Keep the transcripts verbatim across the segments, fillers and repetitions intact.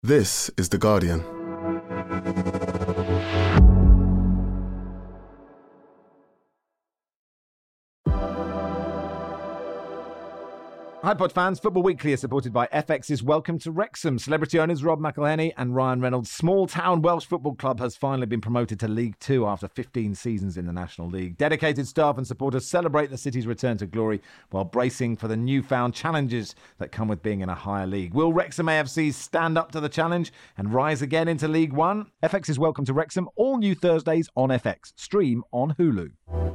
This is The Guardian. Hi Pod fans, Football Weekly is supported by F X's Welcome to Wrexham. Celebrity owners Rob McElhenney and Ryan Reynolds' small town Welsh football club has finally been promoted to League Two after fifteen seasons in the National League. Dedicated staff and supporters celebrate the city's return to glory while bracing for the newfound challenges that come with being in a higher league. Will Wrexham A F C stand up to the challenge and rise again into League One? F X's Welcome to Wrexham, all new Thursdays on F X. Stream on Hulu.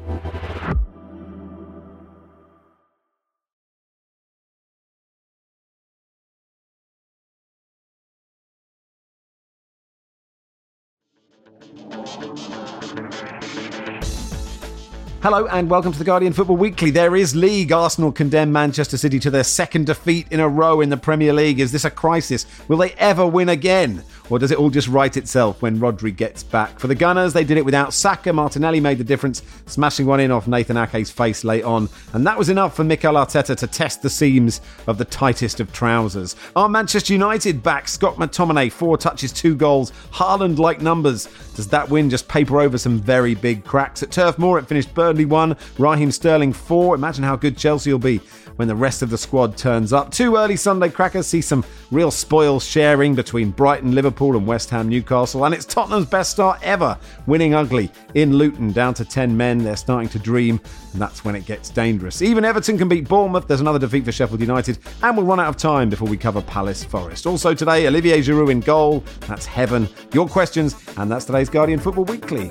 Hello and welcome to The Guardian Football Weekly. There is league. Arsenal condemn Manchester City to their second defeat in a row in the Premier League. Is this a crisis? Will they ever win again? Or does it all just right itself when Rodri gets back? For the Gunners, they did it without Saka. Martinelli made the difference, smashing one in off Nathan Ake's face late on. And that was enough for Mikel Arteta to test the seams of the tightest of trousers. Are Manchester United back? Scott McTominay, four touches, two goals. Haaland-like numbers. Does that win just paper over some very big cracks? At Turf Moor, it finished Burnley one, Raheem Sterling four. Imagine how good Chelsea will be when the rest of the squad turns up. Two early Sunday crackers see some real spoils sharing between Brighton, Liverpool and West Ham, Newcastle. And it's Tottenham's best start ever, winning ugly in Luton, down to ten men. They're starting to dream, and that's when it gets dangerous. Even Everton can beat Bournemouth. There's another defeat for Sheffield United, and we'll run out of time before we cover Palace Forest. Also today, Olivier Giroud in goal. That's heaven. Your questions, and that's today's Guardian Football Weekly.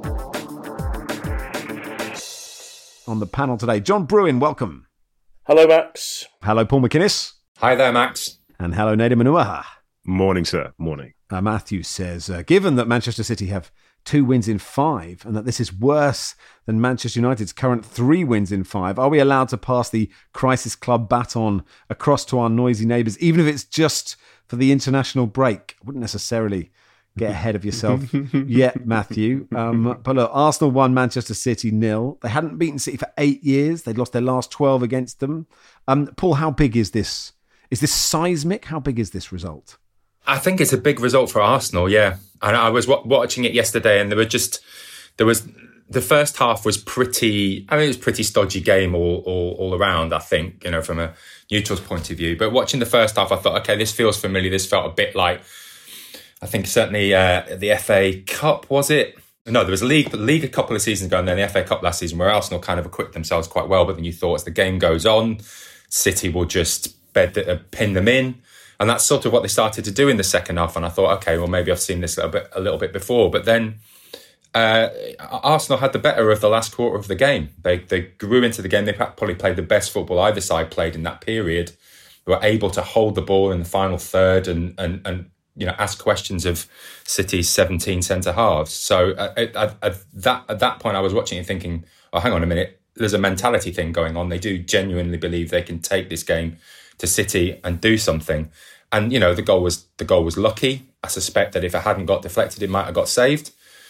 On the panel today, John Brewin, welcome. Hello, Max. Hello, Paul McInnes. Hi there, Max. And hello, Nader Manuaha. Morning, sir. Morning. Uh, Matthew says, uh, given that Manchester City have two wins in five and that this is worse than Manchester United's current three wins in five, are we allowed to pass the crisis club baton across to our noisy neighbours, even if it's just for the international break? I wouldn't necessarily get ahead of yourself yet, Matthew. Um, but look, Arsenal won, Manchester City nil. They hadn't beaten City for eight years. They'd lost their last twelve against them. Um, Paul, how big is this? Is this seismic? How big is this result? I think it's a big result for Arsenal, yeah. And I was w- watching it yesterday and there were just, there was, the first half was pretty, I mean, it was a pretty stodgy game all, all, all around, I think, you know, from a neutral's point of view. But watching the first half, I thought, okay, this feels familiar. This felt a bit like, I think certainly uh, the F A Cup, was it? No, there was a league, league a couple of seasons ago and then the F A Cup last season where Arsenal kind of acquitted themselves quite well. But then you thought as the game goes on, City will just bed uh, pin them in. And that's sort of what they started to do in the second half. And I thought, okay, well, maybe I've seen this a little bit, a little bit before. But then uh, Arsenal had the better of the last quarter of the game. They they grew into the game. They probably played the best football either side played in that period. They were able to hold the ball in the final third and and and you know ask questions of City's seventeen centre halves. So uh, at, at that at that point, I was watching and thinking, oh, hang on a minute. There's a mentality thing going on. They do genuinely believe they can take this game to City and do something. And, you know, the goal was the goal was lucky. I suspect that if it hadn't got deflected, it might have got saved.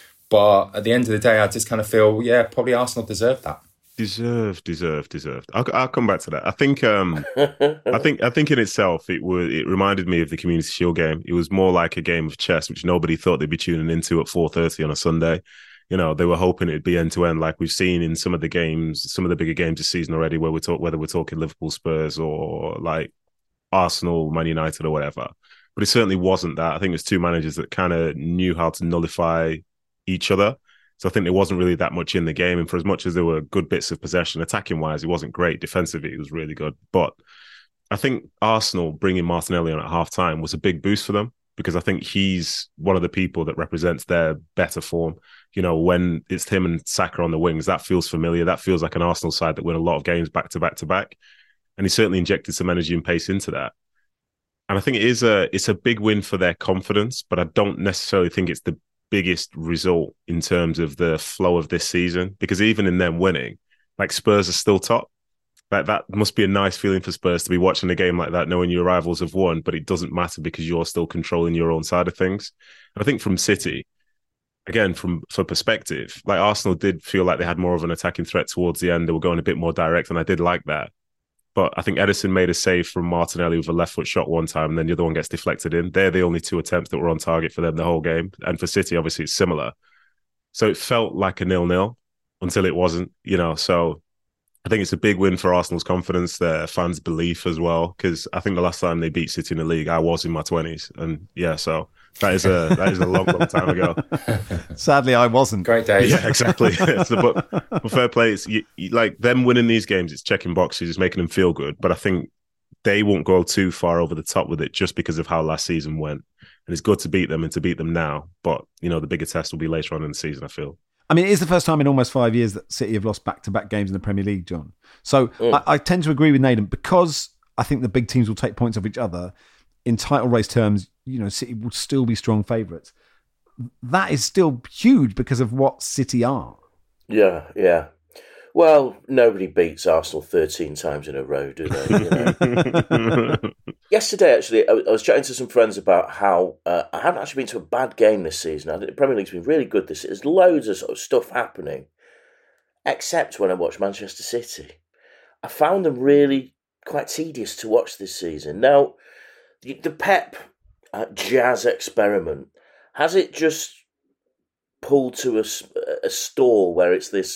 But at the end of the day, I just kind of feel, yeah, probably Arsenal deserved that. Deserved, deserved, deserved. I'll, I'll come back to that. I think, um, I think, I think in itself, it was. It reminded me of the Community Shield game. It was more like a game of chess, which nobody thought they'd be tuning into at four thirty on a Sunday. You know, they were hoping it'd be end to end, like we've seen in some of the games, some of the bigger games this season already, where we talk whether we're talking Liverpool, Spurs, or like Arsenal, Man United, or whatever. But it certainly wasn't that. I think it's two managers that kind of knew how to nullify each other. So I think there wasn't really that much in the game. And for as much as there were good bits of possession, attacking wise, it wasn't great. Defensively, it was really good. But I think Arsenal bringing Martinelli on at half time was a big boost for them, because I think he's one of the people that represents their better form. You know, when it's him and Saka on the wings, that feels familiar. That feels like an Arsenal side that win a lot of games back to back to back. And he certainly injected some energy and pace into that. And I think it is a it's a big win for their confidence, but I don't necessarily think it's the biggest result in terms of the flow of this season, because even in them winning, like Spurs are still top. Like that must be a nice feeling for Spurs to be watching a game like that, knowing your rivals have won, but it doesn't matter because you're still controlling your own side of things. And I think from City, again, from for perspective, like Arsenal did feel like they had more of an attacking threat towards the end. They were going a bit more direct, and I did like that. But I think Ederson made a save from Martinelli with a left foot shot one time, and then the other one gets deflected in. They're the only two attempts that were on target for them the whole game. And for City, obviously, it's similar. So it felt like a nil-nil until it wasn't, you know. So I think it's a big win for Arsenal's confidence, their fans' belief as well. Because I think the last time they beat City in the league, I was in my twenties, and yeah, so that is a that is a long, long time ago. Sadly, I wasn't. Great days. Yeah, exactly. so, but, but fair play. It's you, you, like them winning these games. It's checking boxes, it's making them feel good. But I think they won't go too far over the top with it just because of how last season went. And it's good to beat them and to beat them now. But you know, the bigger test will be later on in the season, I feel. I mean, it is the first time in almost five years that City have lost back-to-back games in the Premier League, John. So mm. I, I tend to agree with Nathan because I think the big teams will take points off each other. In title race terms, you know, City will still be strong favourites. That is still huge because of what City are. Yeah, yeah. Well, nobody beats Arsenal thirteen times in a row, do they? You know? Yesterday, actually, I was chatting to some friends about how uh, I haven't actually been to a bad game this season. I think the Premier League's been really good this season. There's loads of sort of stuff happening, except when I watch Manchester City. I found them really quite tedious to watch this season. Now, the, the Pep uh, jazz experiment, has it just pulled to a, a stall where it's this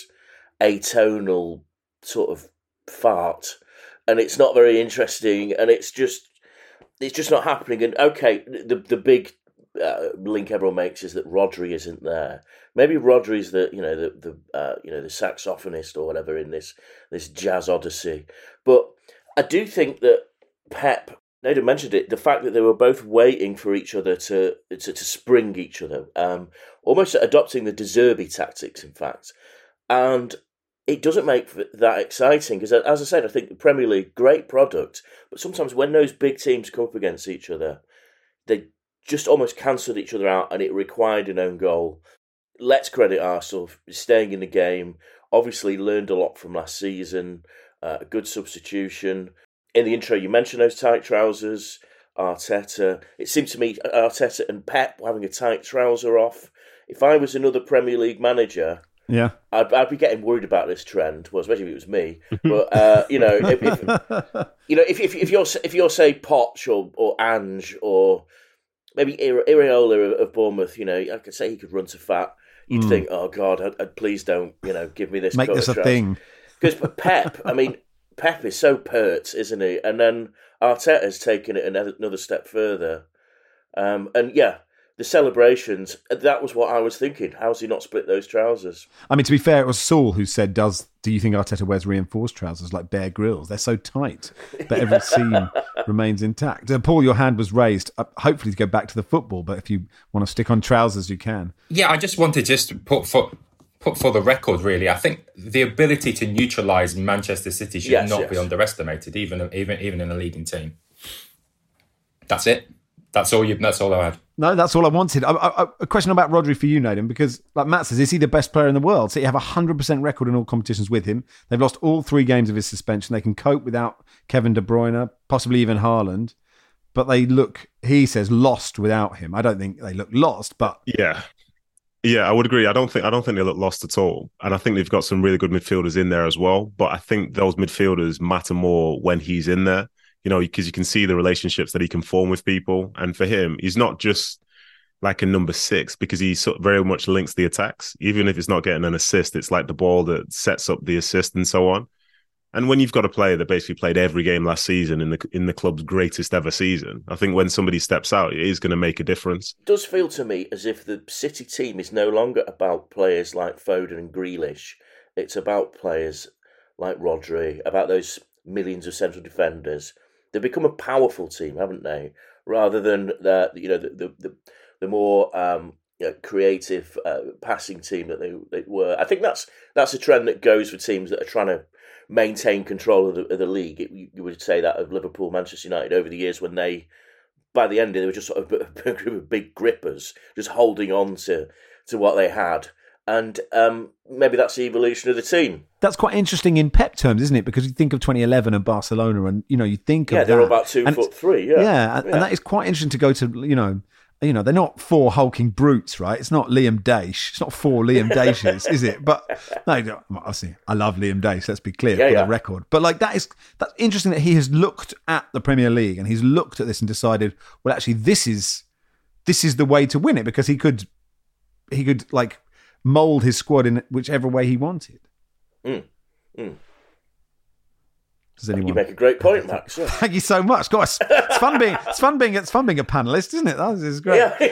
atonal sort of fart and it's not very interesting and it's just it's just not happening? And okay, the the big uh, link everyone makes is that Rodri isn't there. Maybe Rodri's the you know the the uh, you know the saxophonist or whatever in this this jazz odyssey. But I do think that Pep, Nathan mentioned it, the fact that they were both waiting for each other to to, to spring each other, um, almost adopting the De Zerbi tactics, in fact. And it doesn't make that exciting because, as I said, I think the Premier League, great product, but sometimes when those big teams come up against each other, they just almost cancelled each other out and it required an own goal. Let's credit Arsenal for staying in the game. Obviously learned a lot from last season, uh, a good substitution. In the intro, you mentioned those tight trousers, Arteta. It seemed to me Arteta and Pep were having a tight trouser off. If I was another Premier League manager, yeah, I'd, I'd be getting worried about this trend. Well, especially if it was me. But uh, you know, if, if you know, if, if if you're if you're say Poch or or Ange or maybe Iraola of Bournemouth, you know, I could say he could run to fat. You'd mm. think, oh God, I'd, I'd please don't, you know, give me this. Make this a trousers. Thing. Because Pep, I mean, Pep is so pert, isn't he? And then Arteta's taken it another step further. Um, and yeah. The celebrations, that was what I was thinking. How's he not split those trousers? I mean, to be fair, it was Saul who said, "Does do you think Arteta wears reinforced trousers like Bear Grylls? They're so tight, but every seam remains intact." Uh, Paul, your hand was raised, uh, hopefully to go back to the football, but if you want to stick on trousers, you can. Yeah, I just wanted just to put for, put for the record, really. I think the ability to neutralise Manchester City should yes, not yes. be underestimated, even, even, even in a leading team. That's it. That's all you. That's all I had. No, that's all I wanted. I, I, a question about Rodri for you, Nathan, because like Matt says, is he the best player in the world? So you have a one hundred percent record in all competitions with him. They've lost all three games of his suspension. They can cope without Kevin De Bruyne, possibly even Haaland. But they look, he says, lost without him. I don't think they look lost, but... Yeah. Yeah, I would agree. I don't think I don't think they look lost at all. And I think they've got some really good midfielders in there as well. But I think those midfielders matter more when he's in there. You know, because you can see the relationships that he can form with people. And for him, he's not just like a number six because he sort of very much links the attacks. Even if it's not getting an assist, it's like the ball that sets up the assist and so on. And when you've got a player that basically played every game last season in the in the club's greatest ever season, I think when somebody steps out, it is going to make a difference. It does feel to me as if the City team is no longer about players like Foden and Grealish. It's about players like Rodri, about those millions of central defenders. They've become a powerful team, haven't they? Rather than the you know the the, the, the more um, you know, creative uh, passing team that they, they were. I think that's that's a trend that goes for teams that are trying to maintain control of the, of the league. It, you would say that of Liverpool, Manchester United over the years when they, by the end, they were just sort of a group of big grippers, just holding on to to what they had. And um, maybe that's the evolution of the team. That's quite interesting in Pep terms, isn't it? Because you think of twenty eleven and Barcelona and, you know, you think yeah, of they're that. about two and foot three, yeah. yeah. Yeah, and that is quite interesting to go to, you know, you know, they're not four hulking brutes, right? It's not Liam Daish. It's not four Liam Daishes, is it? But no, obviously, I love Liam Daish. Let's be clear yeah, for yeah. the record. But like that is that's interesting that he has looked at the Premier League and he's looked at this and decided, well, actually, this is this is the way to win it, because he could he could like mold his squad in whichever way he wanted. Mm. Mm. Does anyone? You make a great point, Max. Yeah. Thank you so much, guys. It's fun being it's fun being it's fun being a panelist, isn't it? That is great. Yeah.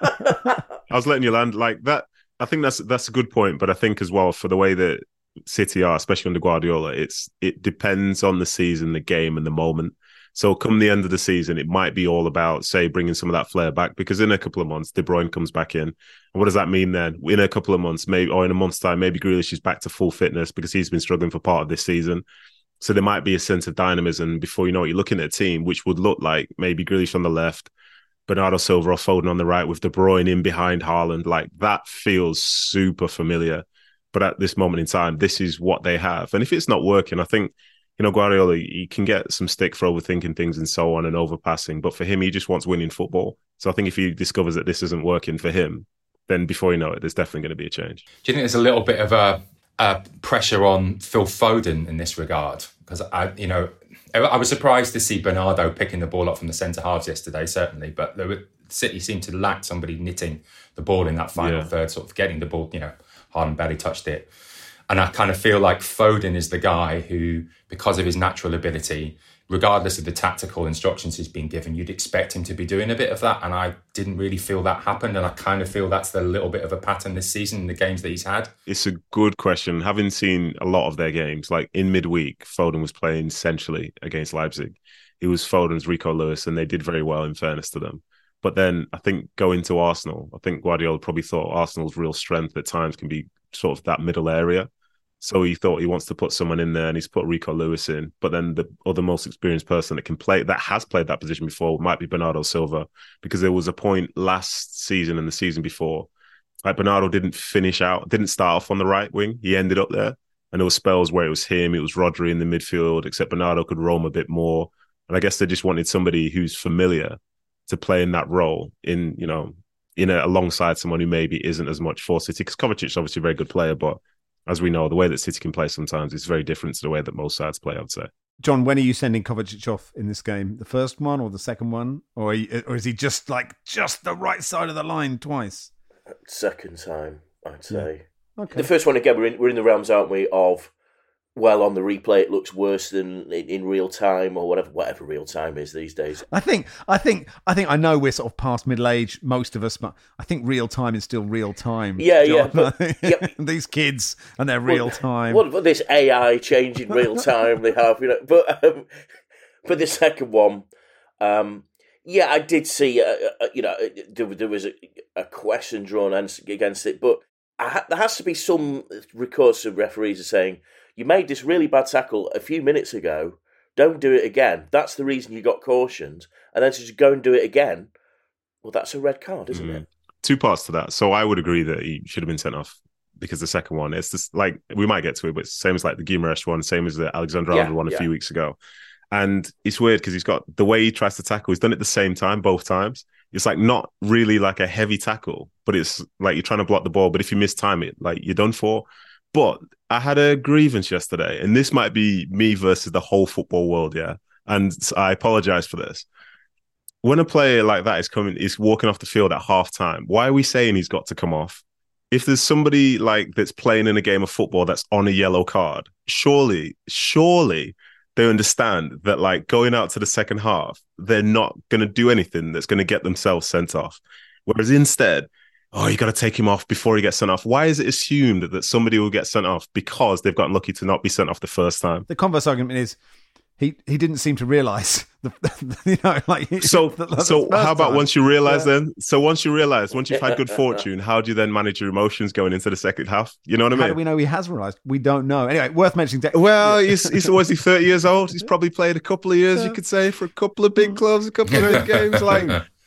I was letting you land like that. I think that's that's a good point, but I think as well for the way that City are, especially under Guardiola, it's it depends on the season, the game, and the moment. So come the end of the season, it might be all about, say, bringing some of that flair back, because in a couple of months, De Bruyne comes back in. And what does that mean then? In a couple of months, maybe, or in a month's time, maybe Grealish is back to full fitness because he's been struggling for part of this season. So there might be a sense of dynamism before you know it. You're looking at a team which would look like maybe Grealish on the left, Bernardo Silva or Foden on the right with De Bruyne in behind Haaland. Like that feels super familiar. But at this moment in time, this is what they have. And if it's not working, I think, you know, Guardiola, he can get some stick for overthinking things and so on and overpassing. But for him, he just wants winning football. So I think if he discovers that this isn't working for him, then before you know it, there's definitely going to be a change. Do you think there's a little bit of a Uh, pressure on Phil Foden in this regard? Because I, you know, I was surprised to see Bernardo picking the ball up from the centre halves yesterday, certainly. But there were, City seemed to lack somebody knitting the ball in that final yeah. third, sort of getting the ball. You know, Haaland barely touched it, and I kind of feel like Foden is the guy who, because of his natural ability, regardless of the tactical instructions he's been given, you'd expect him to be doing a bit of that. And I didn't really feel that happened. And I kind of feel that's the little bit of a pattern this season in the games that he's had. It's a good question. Having seen a lot of their games, like in midweek, Foden was playing centrally against Leipzig. It was Foden's Rico Lewis, and they did very well, in fairness to them. But then I think going to Arsenal, I think Guardiola probably thought Arsenal's real strength at times can be sort of that middle area. So he thought he wants to put someone in there, and he's put Rico Lewis in. But then the other most experienced person that can play, that has played that position before, might be Bernardo Silva, because there was a point last season and the season before, like Bernardo didn't finish out, didn't start off on the right wing. He ended up there. And there were spells where it was him, it was Rodri in the midfield, except Bernardo could roam a bit more. And I guess they just wanted somebody who's familiar to play in that role in, you know, in a, alongside someone who maybe isn't as much for City. Because Kovacic is obviously a very good player, but as we know, the way that City can play sometimes is very different to the way that most sides play, I would say. John, when are you sending Kovacic off in this game? The first one or the second one? Or, you, or is he just like just the right side of the line twice? Second time, I'd say. Yeah. Okay. The first one, again, we're in, we're in the realms, aren't we, of, well, on the replay it looks worse than in, in real time, or whatever whatever real time is these days. I think I think I think I know we're sort of past middle age, most of us, but I think real time is still real time. Yeah, John. yeah. But, yep. These kids and their real time. What about this A I change in real time they have, you know? But um, for the second one, um, yeah, I did see, uh, uh, you know, there, there was a, a question drawn against it, but I ha- there has to be some recourse of referees are saying, you made this really bad tackle a few minutes ago, don't do it again. That's the reason you got cautioned. And then to just go and do it again, well, that's a red card, isn't mm. it? Two parts to that. So I would agree that he should have been sent off, because the second one, it's just like, we might get to it, but it's the same as like the Guimaraes one, same as the Alexander Arnold yeah, one a yeah. few weeks ago. And it's weird because he's got the way he tries to tackle, he's done it at the same time, both times. It's like not really like a heavy tackle, but it's like you're trying to block the ball. But if you mistime it, like you're done for. But I had a grievance yesterday, and this might be me versus the whole football world, yeah? And I apologize for this. When a player like that is coming, is walking off the field at half time, why are we saying he's got to come off? If there's somebody like that's playing in a game of football that's on a yellow card, surely, surely they understand that like going out to the second half, they're not going to do anything that's going to get themselves sent off. Whereas instead, oh, you got to take him off before he gets sent off. Why is it assumed that, that somebody will get sent off because they've gotten lucky to not be sent off the first time? The converse argument is he he didn't seem to realise, the, you know, like so. The, the so how about time. once you realise yeah. then? So once you realise, once you've had good fortune, how do you then manage your emotions going into the second half? You know what I mean? How do we know he has realised? We don't know. Anyway, worth mentioning. De- well, he's he's was he thirty years old? He's probably played a couple of years, yeah. you could say, for a couple of big clubs, a couple of big games, like.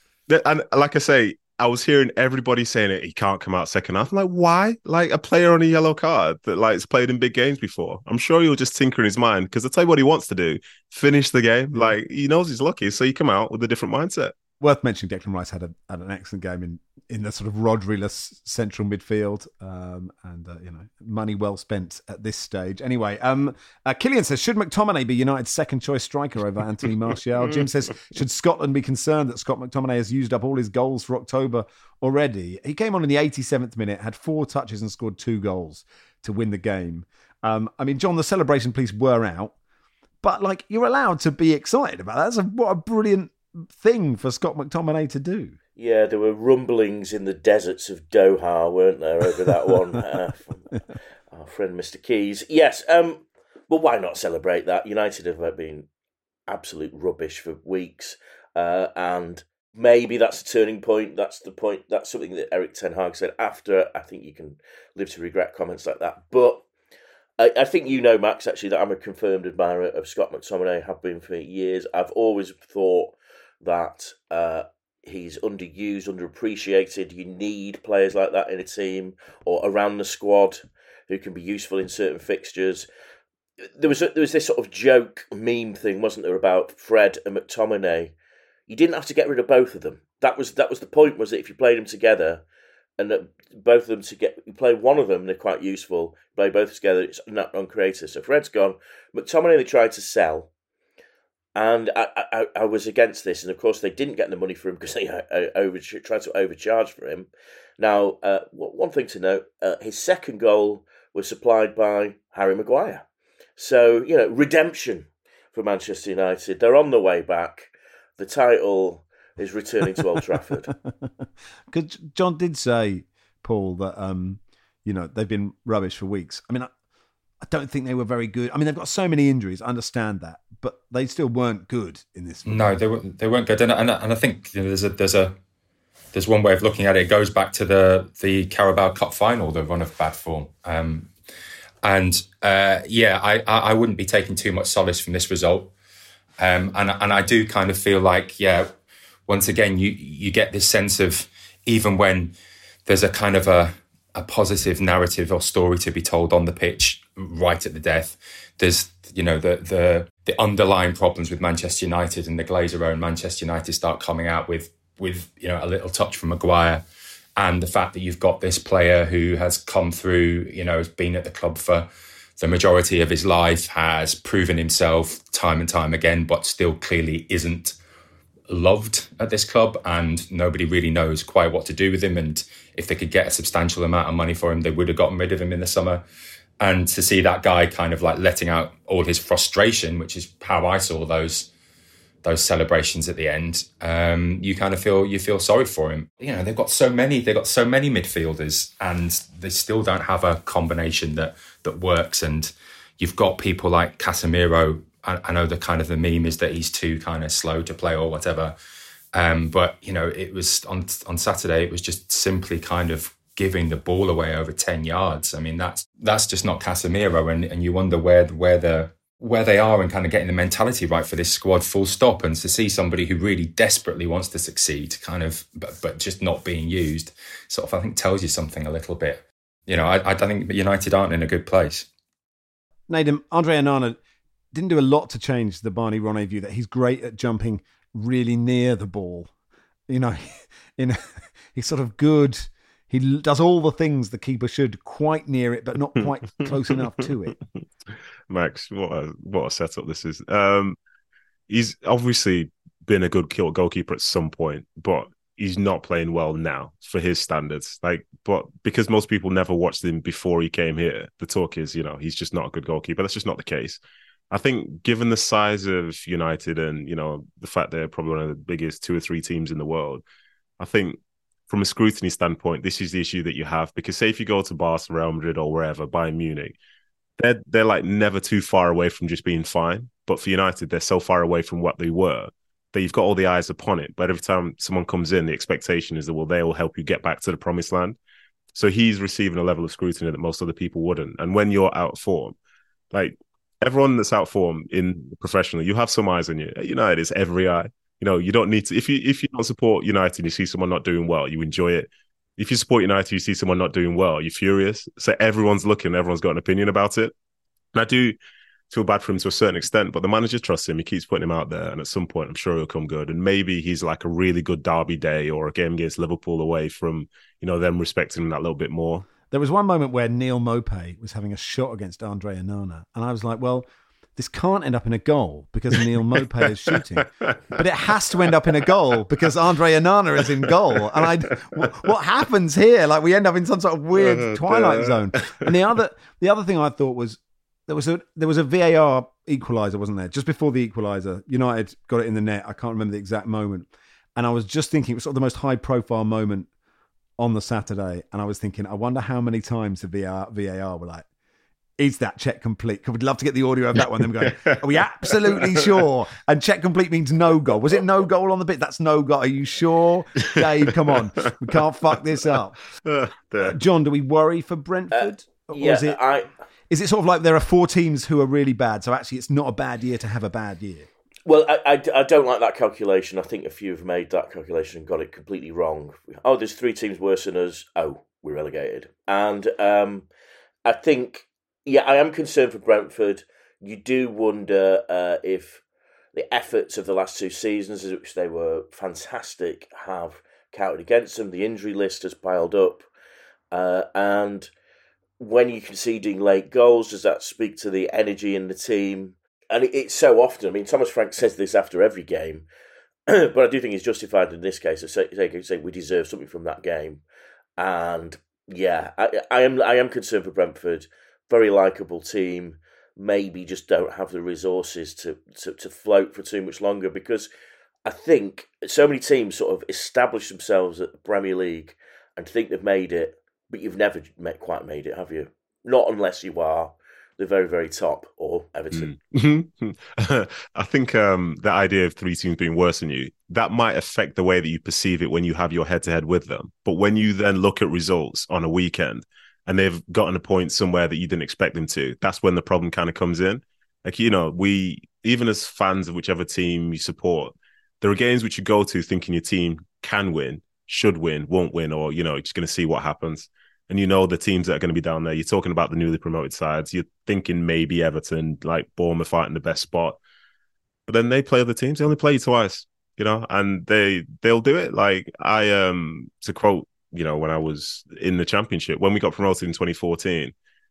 And like I say, I was hearing everybody saying it, he can't come out second half. I'm like, why? Like a player on a yellow card that like has played in big games before. I'm sure he'll just tinker in his mind, because I'll tell you what he wants to do, finish the game. Like he knows he's lucky, so you come out with a different mindset. Worth mentioning, Declan Rice had, a, had an excellent game in, in the sort of Rodri-less central midfield, um, and uh, you know, money well spent at this stage. Anyway, um, uh, Killian says, should McTominay be United's second choice striker over Anthony Martial? Jim says, should Scotland be concerned that Scott McTominay has used up all his goals for October already? He came on in the eighty-seventh minute, had four touches and scored two goals to win the game. Um, I mean, John, the celebration police were out, but like, you're allowed to be excited about that. That's a, what a brilliant thing for Scott McTominay to do. Yeah, there were rumblings in the deserts of Doha, weren't there, over that one uh, from our friend Mister Keys. Yes, um, but why not celebrate that? United have been absolute rubbish for weeks, uh, and maybe that's a turning point. That's the point. That's something that Erik ten Hag said after. I think you can live to regret comments like that, but I, I think you know, Max, actually, that I'm a confirmed admirer of Scott McTominay, have been for years. I've always thought that uh, he's underused, underappreciated. You need players like that in a team or around the squad who can be useful in certain fixtures. There was a, there was this sort of joke meme thing, wasn't there, about Fred and McTominay? You didn't have to get rid of both of them. That was that was the point. Was that if you played them together, and that both of them to get you play one of them, they're quite useful. Play both together, it's not uncreative. So Fred's gone. McTominay they tried to sell. And I, I, I was against this, and of course they didn't get the money for him because they over, tried to overcharge for him. Now, uh, one thing to note, uh, his second goal was supplied by Harry Maguire. So, you know, redemption for Manchester United. They're on the way back. The title is returning to Old Trafford. Because John did say, Paul, that, um, you know, they've been rubbish for weeks. I mean, I, I don't think they were very good. I mean, they've got so many injuries. I understand that, but they still weren't good in this. No, they weren't. They weren't good, and and, and I think you know, there's a there's a there's one way of looking at it. It goes back to the the Carabao Cup final, the run of bad form, um, and uh, yeah, I I wouldn't be taking too much solace from this result, um, and and I do kind of feel like yeah, once again you you get this sense of even when there's a kind of a a positive narrative or story to be told on the pitch right at the death, there's you know the the the underlying problems with Manchester United, and the Glazer own Manchester United start coming out with with you know a little touch from Maguire, and the fact that you've got this player who has come through, you know, has been at the club for the majority of his life, has proven himself time and time again, but still clearly isn't loved at this club, and nobody really knows quite what to do with him. And if they could get a substantial amount of money for him, they would have gotten rid of him in the summer. And to see that guy kind of like letting out all his frustration, which is how I saw those those celebrations at the end, um, you kind of feel you feel sorry for him. You know, they've got so many they've got so many midfielders, and they still don't have a combination that that works. And you've got people like Casemiro. I, I know the kind of the meme is that he's too kind of slow to play or whatever. Um, but you know, it was on on Saturday. It was just simply kind of giving the ball away over ten yards. I mean, that's that's just not Casemiro, and, and you wonder where where the where they are and kind of getting the mentality right for this squad, full stop. And to see somebody who really desperately wants to succeed, kind of, but but just not being used, sort of, I think tells you something a little bit. You know, I I think United aren't in a good place. Nedum, Andre Onana didn't do a lot to change the Barney Ronay view that he's great at jumping really near the ball. You know, in he's sort of good. He does all the things the keeper should, quite near it, but not quite close enough to it. Max, what a what a setup this is. Um, he's obviously been a good goalkeeper at some point, but he's not playing well now for his standards. Like, but because most people never watched him before he came here, the talk is, you know, he's just not a good goalkeeper. That's just not the case. I think given the size of United and, you know, the fact they're probably one of the biggest two or three teams in the world, I think from a scrutiny standpoint, this is the issue that you have. Because say if you go to Barcelona, Real Madrid or wherever, Bayern Munich, they're, they're like never too far away from just being fine. But for United, they're so far away from what they were that you've got all the eyes upon it. But every time someone comes in, the expectation is that, well, they will help you get back to the promised land. So he's receiving a level of scrutiny that most other people wouldn't. And when you're out of form, like everyone that's out of form in professionally, you have some eyes on you. At United, it's every eye. You know, you don't need to, if you if you don't support United and you see someone not doing well, you enjoy it. If you support United, you see someone not doing well, you're furious. So everyone's looking, everyone's got an opinion about it. And I do, feel bad for him to a certain extent, but the manager trusts him. He keeps putting him out there, and at some point, I'm sure he'll come good. And maybe he's like a really good derby day or a game against Liverpool away from, you know, them respecting him that little bit more. There was one moment where Neal Maupay was having a shot against Andre Onana, and I was like, well, this can't end up in a goal because Neal Maupay is shooting, but it has to end up in a goal because Andre Onana is in goal. And I, what happens here? Like we end up in some sort of weird twilight zone. And the other, the other thing I thought was there was a there was a V A R equaliser, wasn't there? Just before the equaliser, United got it in the net. I can't remember the exact moment, and I was just thinking it was sort of the most high profile moment on the Saturday, and I was thinking, I wonder how many times the V A R, V A R were like, is that check complete? We'd love to get the audio of that one. Them going, are we absolutely sure? And check complete means no goal. Was it no goal on the bit? That's no goal. Are you sure? Dave, come on. We can't fuck this up. Uh, John, do we worry for Brentford? Uh, yeah, is it, I... is it sort of like there are four teams who are really bad, so actually it's not a bad year to have a bad year? Well, I, I, I don't like that calculation. I think a few have made that calculation and got it completely wrong. Oh, there's three teams worse than us. Oh, we're relegated. And um, I think... Yeah, I am concerned for Brentford. You do wonder uh, if the efforts of the last two seasons, which they were fantastic, have counted against them. The injury list has piled up. Uh, and when you're conceding late goals, does that speak to the energy in the team? And it, it's so often, I mean, Thomas Frank says this after every game, but I do think he's justified in this case of saying say, say, we deserve something from that game. And yeah, I, I am I am concerned for Brentford. Very likeable team, maybe just don't have the resources to, to, to float for too much longer, because I think so many teams sort of establish themselves at the Premier League and think they've made it, but you've never met, quite made it, have you? Not unless you are the very, very top or Everton. Mm. I think um, the idea of three teams being worse than you, that might affect the way that you perceive it when you have your head-to-head with them. But when you then look at results on a weekend, and they've gotten a point somewhere that you didn't expect them to, that's when the problem kind of comes in. Like, you know, we, even as fans of whichever team you support, there are games which you go to thinking your team can win, should win, won't win, or, you know, you're just going to see what happens. And you know the teams that are going to be down there. You're talking about the newly promoted sides. You're thinking maybe Everton, like Bournemouth fighting the best spot. But then they play other teams. They only play you twice, you know, and they, they'll do it. Like, I, um, to quote, you know, when I was in the Championship, when we got promoted in twenty fourteen,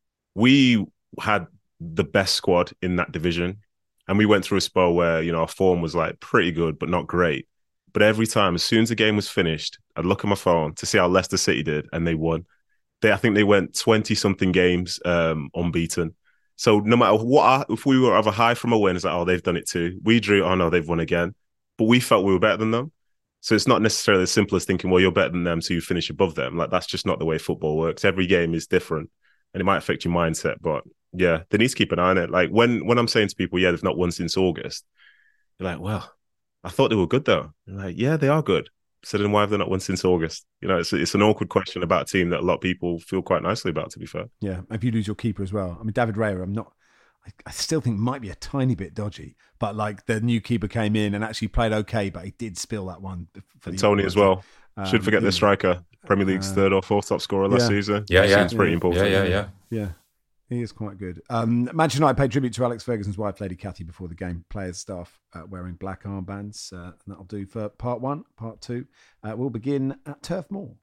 we had the best squad in that division. And we went through a spell where, you know, our form was like pretty good, but not great. But every time, as soon as the game was finished, I'd look at my phone to see how Leicester City did, and they won. They, I think they went twenty-something games um, unbeaten. So no matter what, if we were of a high from a win, it's like, oh, they've done it too. We drew, oh no, they've won again. But we felt we were better than them. So it's not necessarily as simple as thinking, well, you're better than them, so you finish above them. Like, that's just not the way football works. Every game is different, and it might affect your mindset. But yeah, they need to keep an eye on it. Like, when when I'm saying to people, yeah, they've not won since August, they're like, well, I thought they were good though. I'm like, yeah, they are good. So then why have they not won since August? You know, it's it's an awkward question about a team that a lot of people feel quite nicely about, to be fair. Yeah, if you lose your keeper as well. I mean, David Raya, I'm not... I still think might be a tiny bit dodgy, but like the new keeper came in and actually played okay, but he did spill that one. For and Tony as well. Um, Should forget the striker, Premier League's uh, third or fourth top scorer last yeah. season. Yeah, yeah. Seems pretty yeah. important. Yeah, yeah, yeah. Yeah, he is quite good. Um, Manchester United paid tribute to Alex Ferguson's wife, Lady Cathy, before the game. Players, staff uh, wearing black armbands. Uh, and that'll do for part one. Part two, uh, we'll begin at Turf Moor.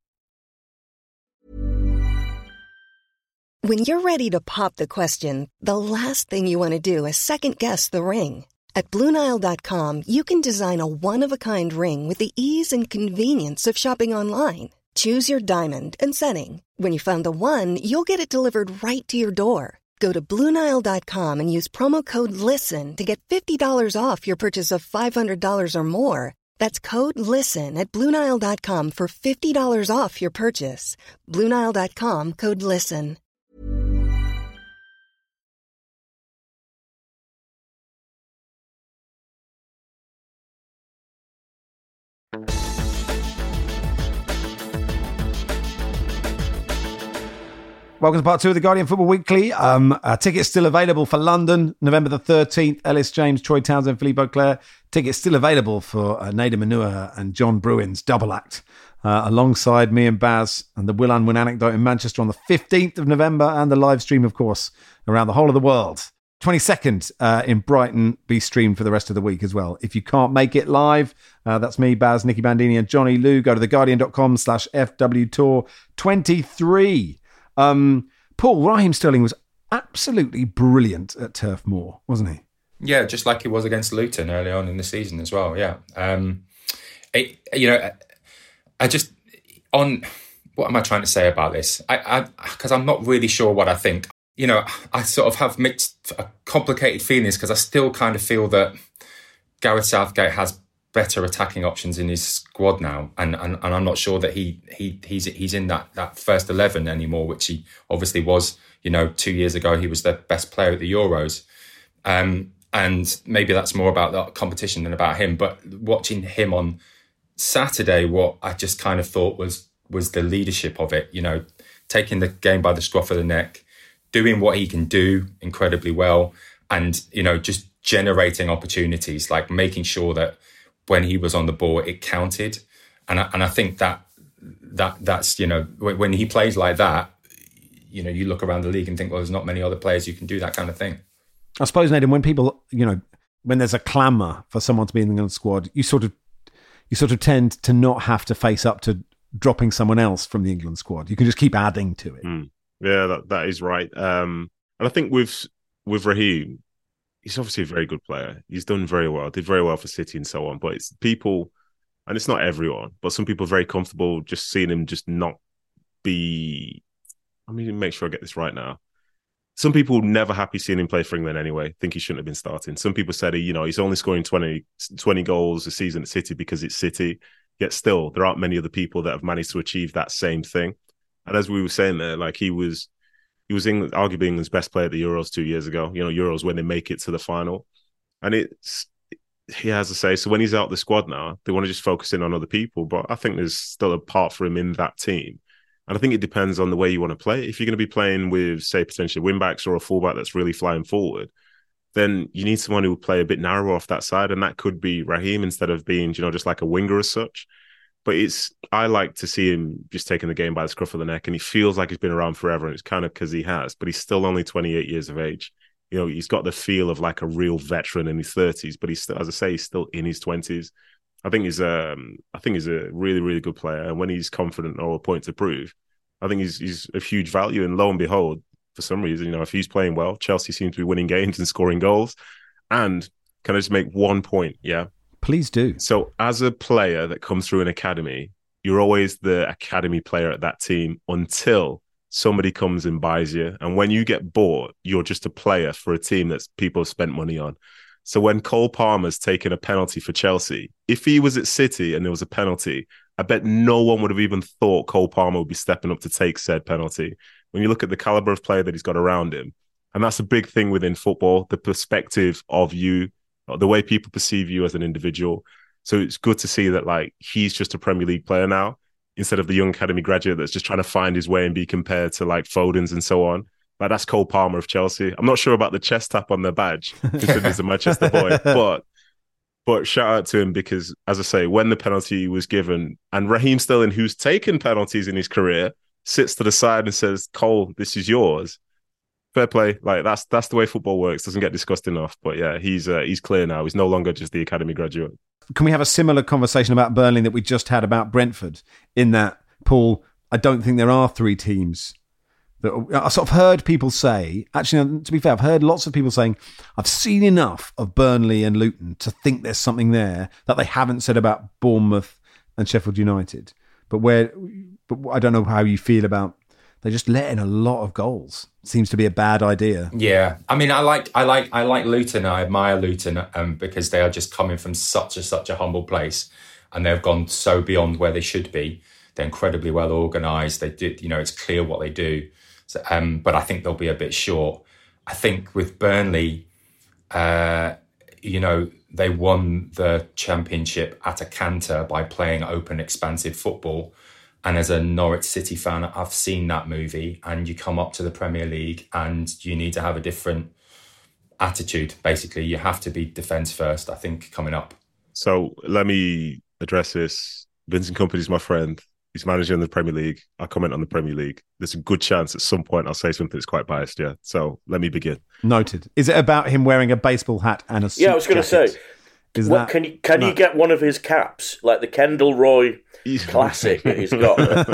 When you're ready to pop the question, the last thing you want to do is second-guess the ring. At Blue Nile dot com, you can design a one-of-a-kind ring with the ease and convenience of shopping online. Choose your diamond and setting. When you find the one, you'll get it delivered right to your door. Go to Blue Nile dot com and use promo code LISTEN to get fifty dollars off your purchase of five hundred dollars or more. That's code LISTEN at Blue Nile dot com for fifty dollars off your purchase. Blue Nile dot com, code LISTEN. Welcome to part two of the Guardian Football Weekly. Um, uh, tickets still available for London, November the thirteenth. Ellis James, Troy Townsend, Philippe Auclair. Tickets still available for uh, Nader Manua and John Bruin's double act, uh, alongside me and Baz and the Will Unwin Anecdote in Manchester on the fifteenth of November, and the live stream, of course, around the whole of the world twenty-second uh, in Brighton, be streamed for the rest of the week as well. If you can't make it live, uh, that's me, Baz, Nicky Bandini and Johnny Lou. Go to theguardian.com slash FW Tour twenty-three. Um, Paul, Raheem Sterling was absolutely brilliant at Turf Moor, wasn't he? Yeah, just like he was against Luton early on in the season as well, yeah. Um, it, you know, I just, on, what am I trying to say about this? I, because I'm not really sure what I think. You know, I sort of have mixed, complicated feelings because I still kind of feel that Gareth Southgate has better attacking options in his squad now, and and, and I'm not sure that he he he's he's in that that first eleven anymore, which he obviously was. You know, two years ago he was the best player at the Euros, um, and maybe that's more about the competition than about him. But watching him on Saturday, what I just kind of thought was was the leadership of it. You know, taking the game by the scruff of the neck, doing what he can do incredibly well, and, you know, just generating opportunities, like making sure that when he was on the ball, it counted. And I, and I think that that that's, you know, when he plays like that, you know, you look around the league and think, well, there's not many other players who can do that kind of thing. I suppose, Nathan, when people, you know, when there's a clamour for someone to be in the England squad, you sort of you sort of tend to not have to face up to dropping someone else from the England squad. You can just keep adding to it. Mm. Yeah, that, that is right. Um, and I think with with Raheem, he's obviously a very good player. He's done very well, did very well for City and so on. But it's people, and it's not everyone, but some people are very comfortable just seeing him just not be, I mean, make sure I get this right now. Some people never happy seeing him play for England anyway, think he shouldn't have been starting. Some people said, you know, he's only scoring twenty, twenty goals a season at City because it's City. Yet still, there aren't many other people that have managed to achieve that same thing. And as we were saying there, like he was, he was England, arguably England's best player at the Euros two years ago. You know, Euros when they make it to the final, and it's he has to say. So when he's out the squad now, they want to just focus in on other people. But I think there's still a part for him in that team, and I think it depends on the way you want to play. If you're going to be playing with, say, potentially wing backs or a fullback that's really flying forward, then you need someone who will play a bit narrower off that side, and that could be Raheem instead of being, you know, just like a winger as such. But it's I like to see him just taking the game by the scruff of the neck, and he feels like he's been around forever, and it's kind of because he has, but he's still only twenty-eight years of age. You know, he's got the feel of like a real veteran in his thirties, but he's still, as I say, he's still in his twenties. I think he's um I think he's a really, really good player, and when he's confident or a point to prove, I think he's he's of huge value. And lo and behold, for some reason, you know, if he's playing well, Chelsea seems to be winning games and scoring goals. And can I just make one point? Yeah. Please do. So as a player that comes through an academy, you're always the academy player at that team until somebody comes and buys you. And when you get bought, you're just a player for a team that people have spent money on. So when Cole Palmer's taken a penalty for Chelsea, if he was at City and there was a penalty, I bet no one would have even thought Cole Palmer would be stepping up to take said penalty. When you look at the caliber of player that he's got around him, and that's a big thing within football, the perspective of you, the way people perceive you as an individual. So it's good to see that, like, he's just a Premier League player now, instead of the young academy graduate that's just trying to find his way and be compared to like Foden's and so on. Like, that's Cole Palmer of Chelsea. I'm not sure about the chest tap on their badge, considering he's a Manchester boy, but but shout out to him because, as I say, when the penalty was given, and Raheem Sterling, who's taken penalties in his career, sits to the side and says, Cole, this is yours. Fair play. Like, that's that's the way football works. Doesn't get discussed enough. But yeah, he's uh, he's clear now. He's no longer just the academy graduate. Can we have a similar conversation about Burnley that we just had about Brentford? In that, Paul, I don't think there are three teams that I sort of heard people say. Actually, to be fair, I've heard lots of people saying I've seen enough of Burnley and Luton to think there's something there that they haven't said about Bournemouth and Sheffield United. But where, but I don't know how you feel about. They just let in a lot of goals. Seems to be a bad idea. Yeah, I mean, I like, I like, I like Luton. I admire Luton um, because they are just coming from such a such a humble place, and they've gone so beyond where they should be. They're incredibly well organised. They do, you know, it's clear what they do. So, um, but I think they'll be a bit short. I think with Burnley, uh, you know, they won the championship at a canter by playing open, expansive football. And as a Norwich City fan, I've seen that movie, and you come up to the Premier League and you need to have a different attitude. Basically, you have to be defence first, I think, coming up. So let me address this. Vincent Kompany's my friend. He's managing the Premier League. I comment on the Premier League. There's a good chance at some point I'll say something that's quite biased, yeah. So let me begin. Noted. Is it about him wearing a baseball hat and a suit Yeah, I was going to say, Is what, that, can you can no. you get one of his caps, like the Kendall Roy classic that he's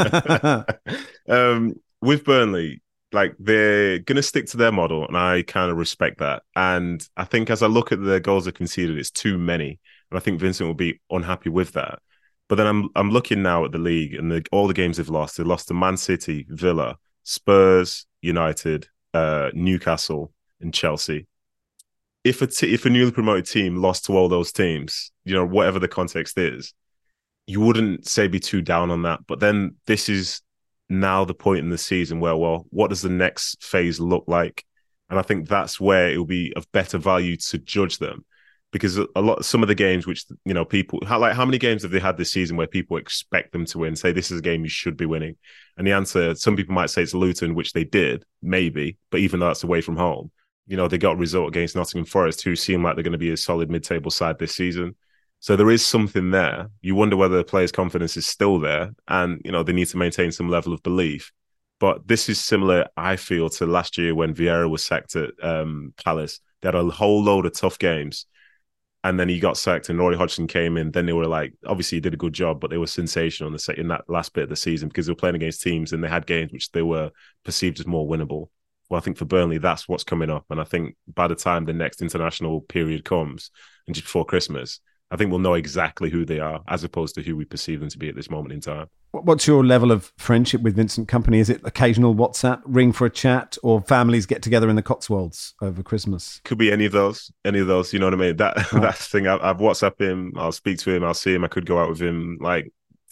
got? um, with Burnley, like they're going to stick to their model, and I kind of respect that. And I think as I look at the goals they conceded, it's too many. And I think Vincent will be unhappy with that. But then I'm I'm looking now at the league and the, all the games they've lost. They lost to Man City, Villa, Spurs, United, uh, Newcastle, and Chelsea. If a t- if a newly promoted team lost to all those teams, you know, whatever the context is, you wouldn't say be too down on that. But then this is now the point in the season where, well, what does the next phase look like? And I think that's where it will be of better value to judge them. Because a lot, some of the games which, you know, people, how, like how many games have they had this season where people expect them to win, say this is a game you should be winning? And the answer, some people might say it's Luton, which they did, maybe, but even though that's away from home, you know, they got a result against Nottingham Forest, who seem like they're going to be a solid mid-table side this season. So there is something there. You wonder whether the players' confidence is still there, and, you know, they need to maintain some level of belief. But this is similar, I feel, to last year when Vieira was sacked at um, Palace. They had a whole load of tough games. And then he got sacked and Roy Hodgson came in. Then they were like, obviously he did a good job, but they were sensational in, the, in that last bit of the season because they were playing against teams and they had games which they were perceived as more winnable. Well, I think for Burnley, that's what's coming up. And I think by the time the next international period comes, and just before Christmas, I think we'll know exactly who they are as opposed to who we perceive them to be at this moment in time. What's your level of friendship with Vincent Kompany? Is it occasional WhatsApp, ring for a chat, or families get together in the Cotswolds over Christmas? Could be any of those, any of those, you know what I mean? That Right. That's the thing. I, I've WhatsApped him, I'll speak to him, I'll see him, I could go out with him, like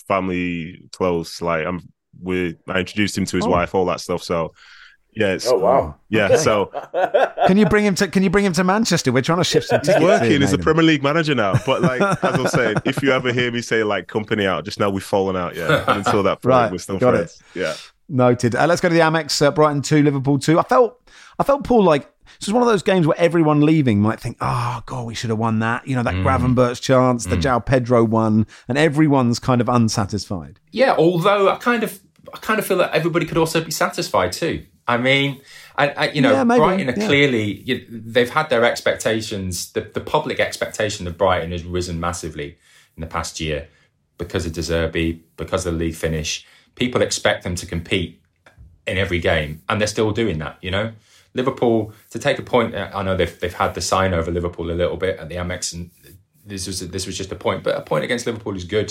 family close, like I'm we I introduced him to his Oh. wife, all that stuff. So yeah, it's, Oh wow! yeah, Okay. so Can you bring him to? Can you bring him to Manchester? We're trying to shift some he's tickets. working here, as a Nathan. Premier League manager now. But like as I'm saying, if you ever hear me say like company out, just know we've fallen out. Yeah, and until that point, Right, we're still got it. friends. Yeah. Noted. Uh, let's go to the Amex. Uh, Brighton two, Liverpool two. I felt, I felt, Paul, like this was one of those games where everyone leaving might think, "Oh God, we should have won that." You know, that Mm. Gravenberch chance, the João Pedro one, and everyone's kind of unsatisfied. Yeah, although I kind of, I kind of feel that everybody could also be satisfied too. I mean, I, I, you know, Yeah, maybe, Brighton are yeah. clearly, you, they've had their expectations, the, the public expectation of Brighton has risen massively in the past year because of De Zerbi, because of the league finish. People expect them to compete in every game, and they're still doing that, you know? Liverpool, to take a point, I know they've they've had the sign over Liverpool a little bit at the Amex, and this was this was just a point, but a point against Liverpool is good.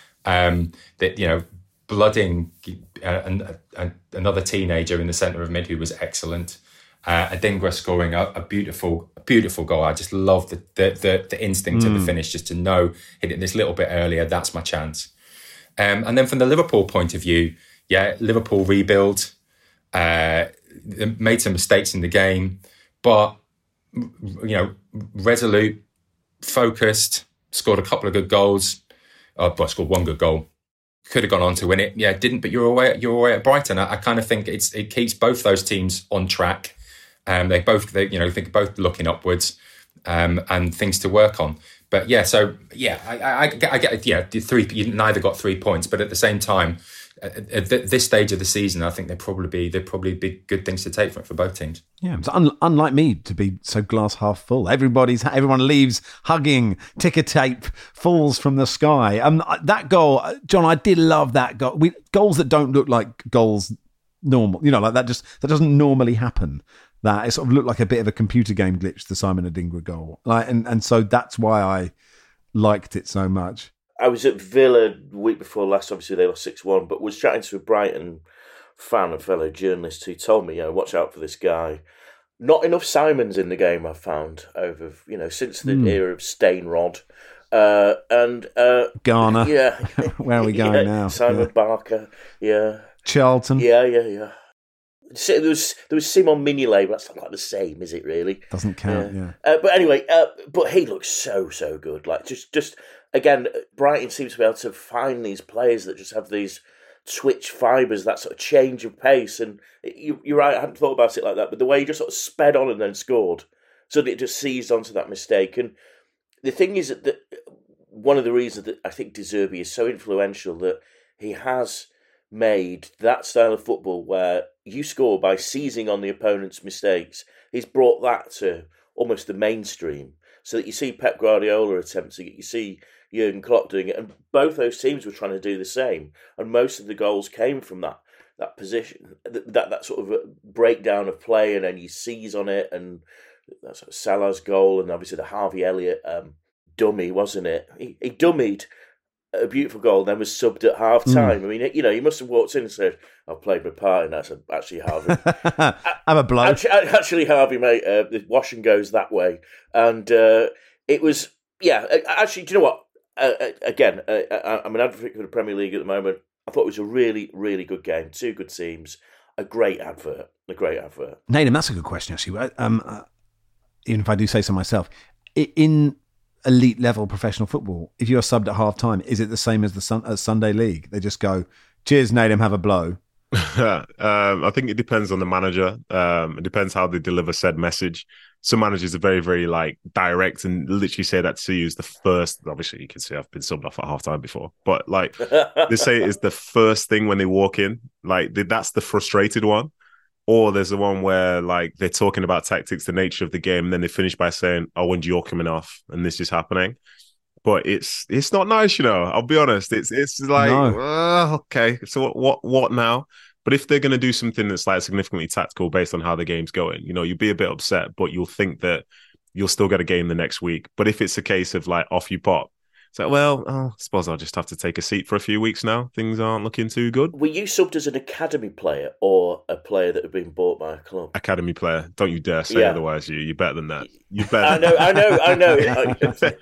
Um, that, you know, blooding uh, an, uh, another teenager in the centre of mid who was excellent. Uh, Adingra scoring a, a beautiful, beautiful goal. I just love the the the, the instinct of the finish, just to know hit it this little bit earlier. That's my chance. Um, and then from the Liverpool point of view, yeah, Liverpool rebuild, uh, made some mistakes in the game, but you know, resolute, focused, scored a couple of good goals. Uh, well, scored one good goal. Could have gone on to win it. Yeah, didn't. But you're away. You're away at Brighton. I, I kind of think it's it keeps both those teams on track. Um, they both, they, you know, think both looking upwards, um, and things to work on. But yeah, so yeah, I, I, I get, I get, yeah, the three. You neither got three points, but at the same time, at, at this stage of the season, I think there probably be there probably be good things to take from it for both teams. Yeah, it's un- unlike me to be so glass half full. Everybody's everyone leaves hugging. Ticker tape falls from the sky. Um, that goal, John, I did love that goal. We, goals that don't look like goals normal, you know, like that just that doesn't normally happen. That it sort of looked like a bit of a computer game glitch, the Simon Adingra goal, like, and and so that's why I liked it so much. I was at Villa the week before last. Obviously, they lost six one, but was chatting to a Brighton fan, a fellow journalist, who told me, you know, watch out for this guy. Not enough Simons in the game, I've found, over, you know, since the Mm. era of Stainrod. Uh, and uh, Garner, yeah. where are we going yeah, now? Simon Yeah. Barker, yeah. Charlton, Yeah, yeah, yeah. So there was there was Simon Mignolet, but that's not quite the same, is it? Really? doesn't count. Yeah, Uh, but anyway, uh, but he looks so so good. Like just just again, Brighton seems to be able to find these players that just have these twitch fibres, that sort of change of pace. And you, you're right, I hadn't thought about it like that. But the way he just sort of sped on and then scored, so that it just seized onto that mistake. And the thing is that the, one of the reasons that I think De Zerbi is so influential, that he has made that style of football where you score by seizing on the opponent's mistakes. He's brought that to almost the mainstream, so that you see Pep Guardiola attempting it, you see Jurgen Klopp doing it, and both those teams were trying to do the same. And most of the goals came from that that position, that that sort of breakdown of play, and then you seize on it, and that's sort of Salah's goal, and obviously the Harvey Elliott um, dummy, wasn't it? He, he dummied a beautiful goal, then was subbed at half time. Mm. I mean, you know, you must have walked in and said, "I've played my part," and that's actually Harvey. I'm a bloke. Actually, actually, Harvey, mate, uh, the washing goes that way, and uh, it was, yeah. Actually, do you know what? Uh, again, uh, I'm an advocate for the Premier League at the moment. I thought it was a really, really good game. Two good teams, a great advert, a great advert. Nathan, that's a good question, actually. Um, uh, even if I do say so myself, in elite level professional football, if you're subbed at half time, is it the same as the sun, uh, Sunday League? They just go, "Cheers, Nathan, have a blow." um, I think it depends on the manager. Um, it depends how they deliver said message. Some managers are very, very like direct and literally say that to you is the first. Obviously, you can see I've been subbed off at half time before, but like they say it is the first thing when they walk in. Like that's the frustrated one. Or there's the one where like they're talking about tactics, the nature of the game, and then they finish by saying, "Oh, when you're coming off, and this is happening." But it's it's not nice, you know. I'll be honest. It's it's like no. uh, okay, so what what what now? But if they're going to do something that's like significantly tactical based on how the game's going, you know, you'll be a bit upset, but you'll think that you'll still get a game the next week. But if it's a case of like off you pop, it's like, well, oh, I suppose I'll just have to take a seat for a few weeks now. Things aren't looking too good. Were you subbed as an academy player or a player that had been bought by a club? Academy player. Don't you dare say yeah. otherwise. You you're better than that. You better. I know. I know.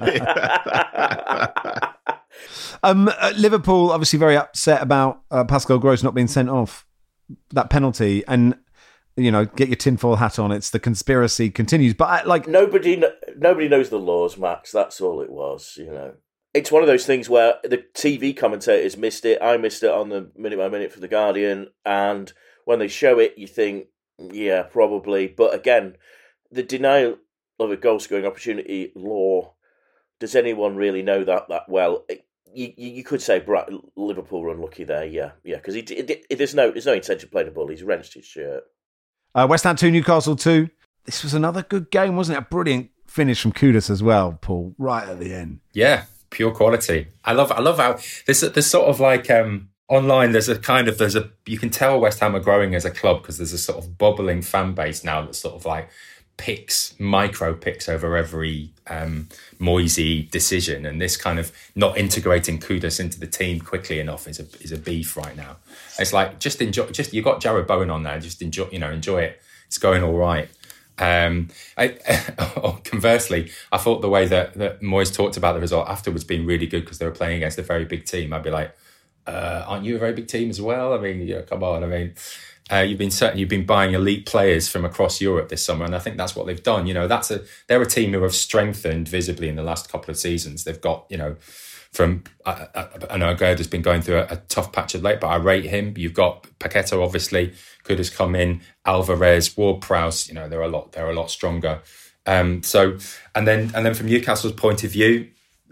I know. um, uh, Liverpool obviously very upset about uh, Pascal Gross not being sent off. That penalty, and you know, get your tinfoil hat on. It's the conspiracy continues, but I, like nobody, nobody knows the laws, Max. That's all it was. You know, it's one of those things where the T V commentators missed it. I missed it on the minute by minute for the Guardian, and when they show it, you think, yeah, probably. But again, the denial of a goal scoring opportunity law. Does anyone really know that that well? It, You, you could say Liverpool were unlucky there, yeah, yeah, because he, it, it, there's no there's no intention of playing the ball. He's wrenched his shirt. Uh, West Ham two, Newcastle two. This was another good game, wasn't it? A brilliant finish from Kudus as well, Paul. Right at the end. Yeah, pure quality. I love I love how there's there's sort of like um, online. There's a kind of there's a you can tell West Ham are growing as a club because there's a sort of bubbling fan base now that's sort of like picks, micro picks over every um, Moisey decision, and this kind of not integrating Kudus into the team quickly enough is a is a beef right now. It's like just enjoy, just you got Jared Bowen on there, just enjoy, you know, enjoy it. It's going all right. Um, I, conversely, I thought the way that that Moyes talked about the result afterwards being really good because they were playing against a very big team. I'd be like, uh, aren't you a very big team as well? I mean, yeah, come on, I mean. Uh, you've been certain you've been buying elite players from across Europe this summer, and I think that's what they've done. You know, that's a they're a team who have strengthened visibly in the last couple of seasons. They've got, you know, from I, I, I know Gerda's been going through a, a tough patch of late, but I rate him. You've got Paqueta, obviously, could has come in, Alvarez, Ward-Prowse. You know, they're a lot they're a lot stronger. Um, so, and then and then from Newcastle's point of view,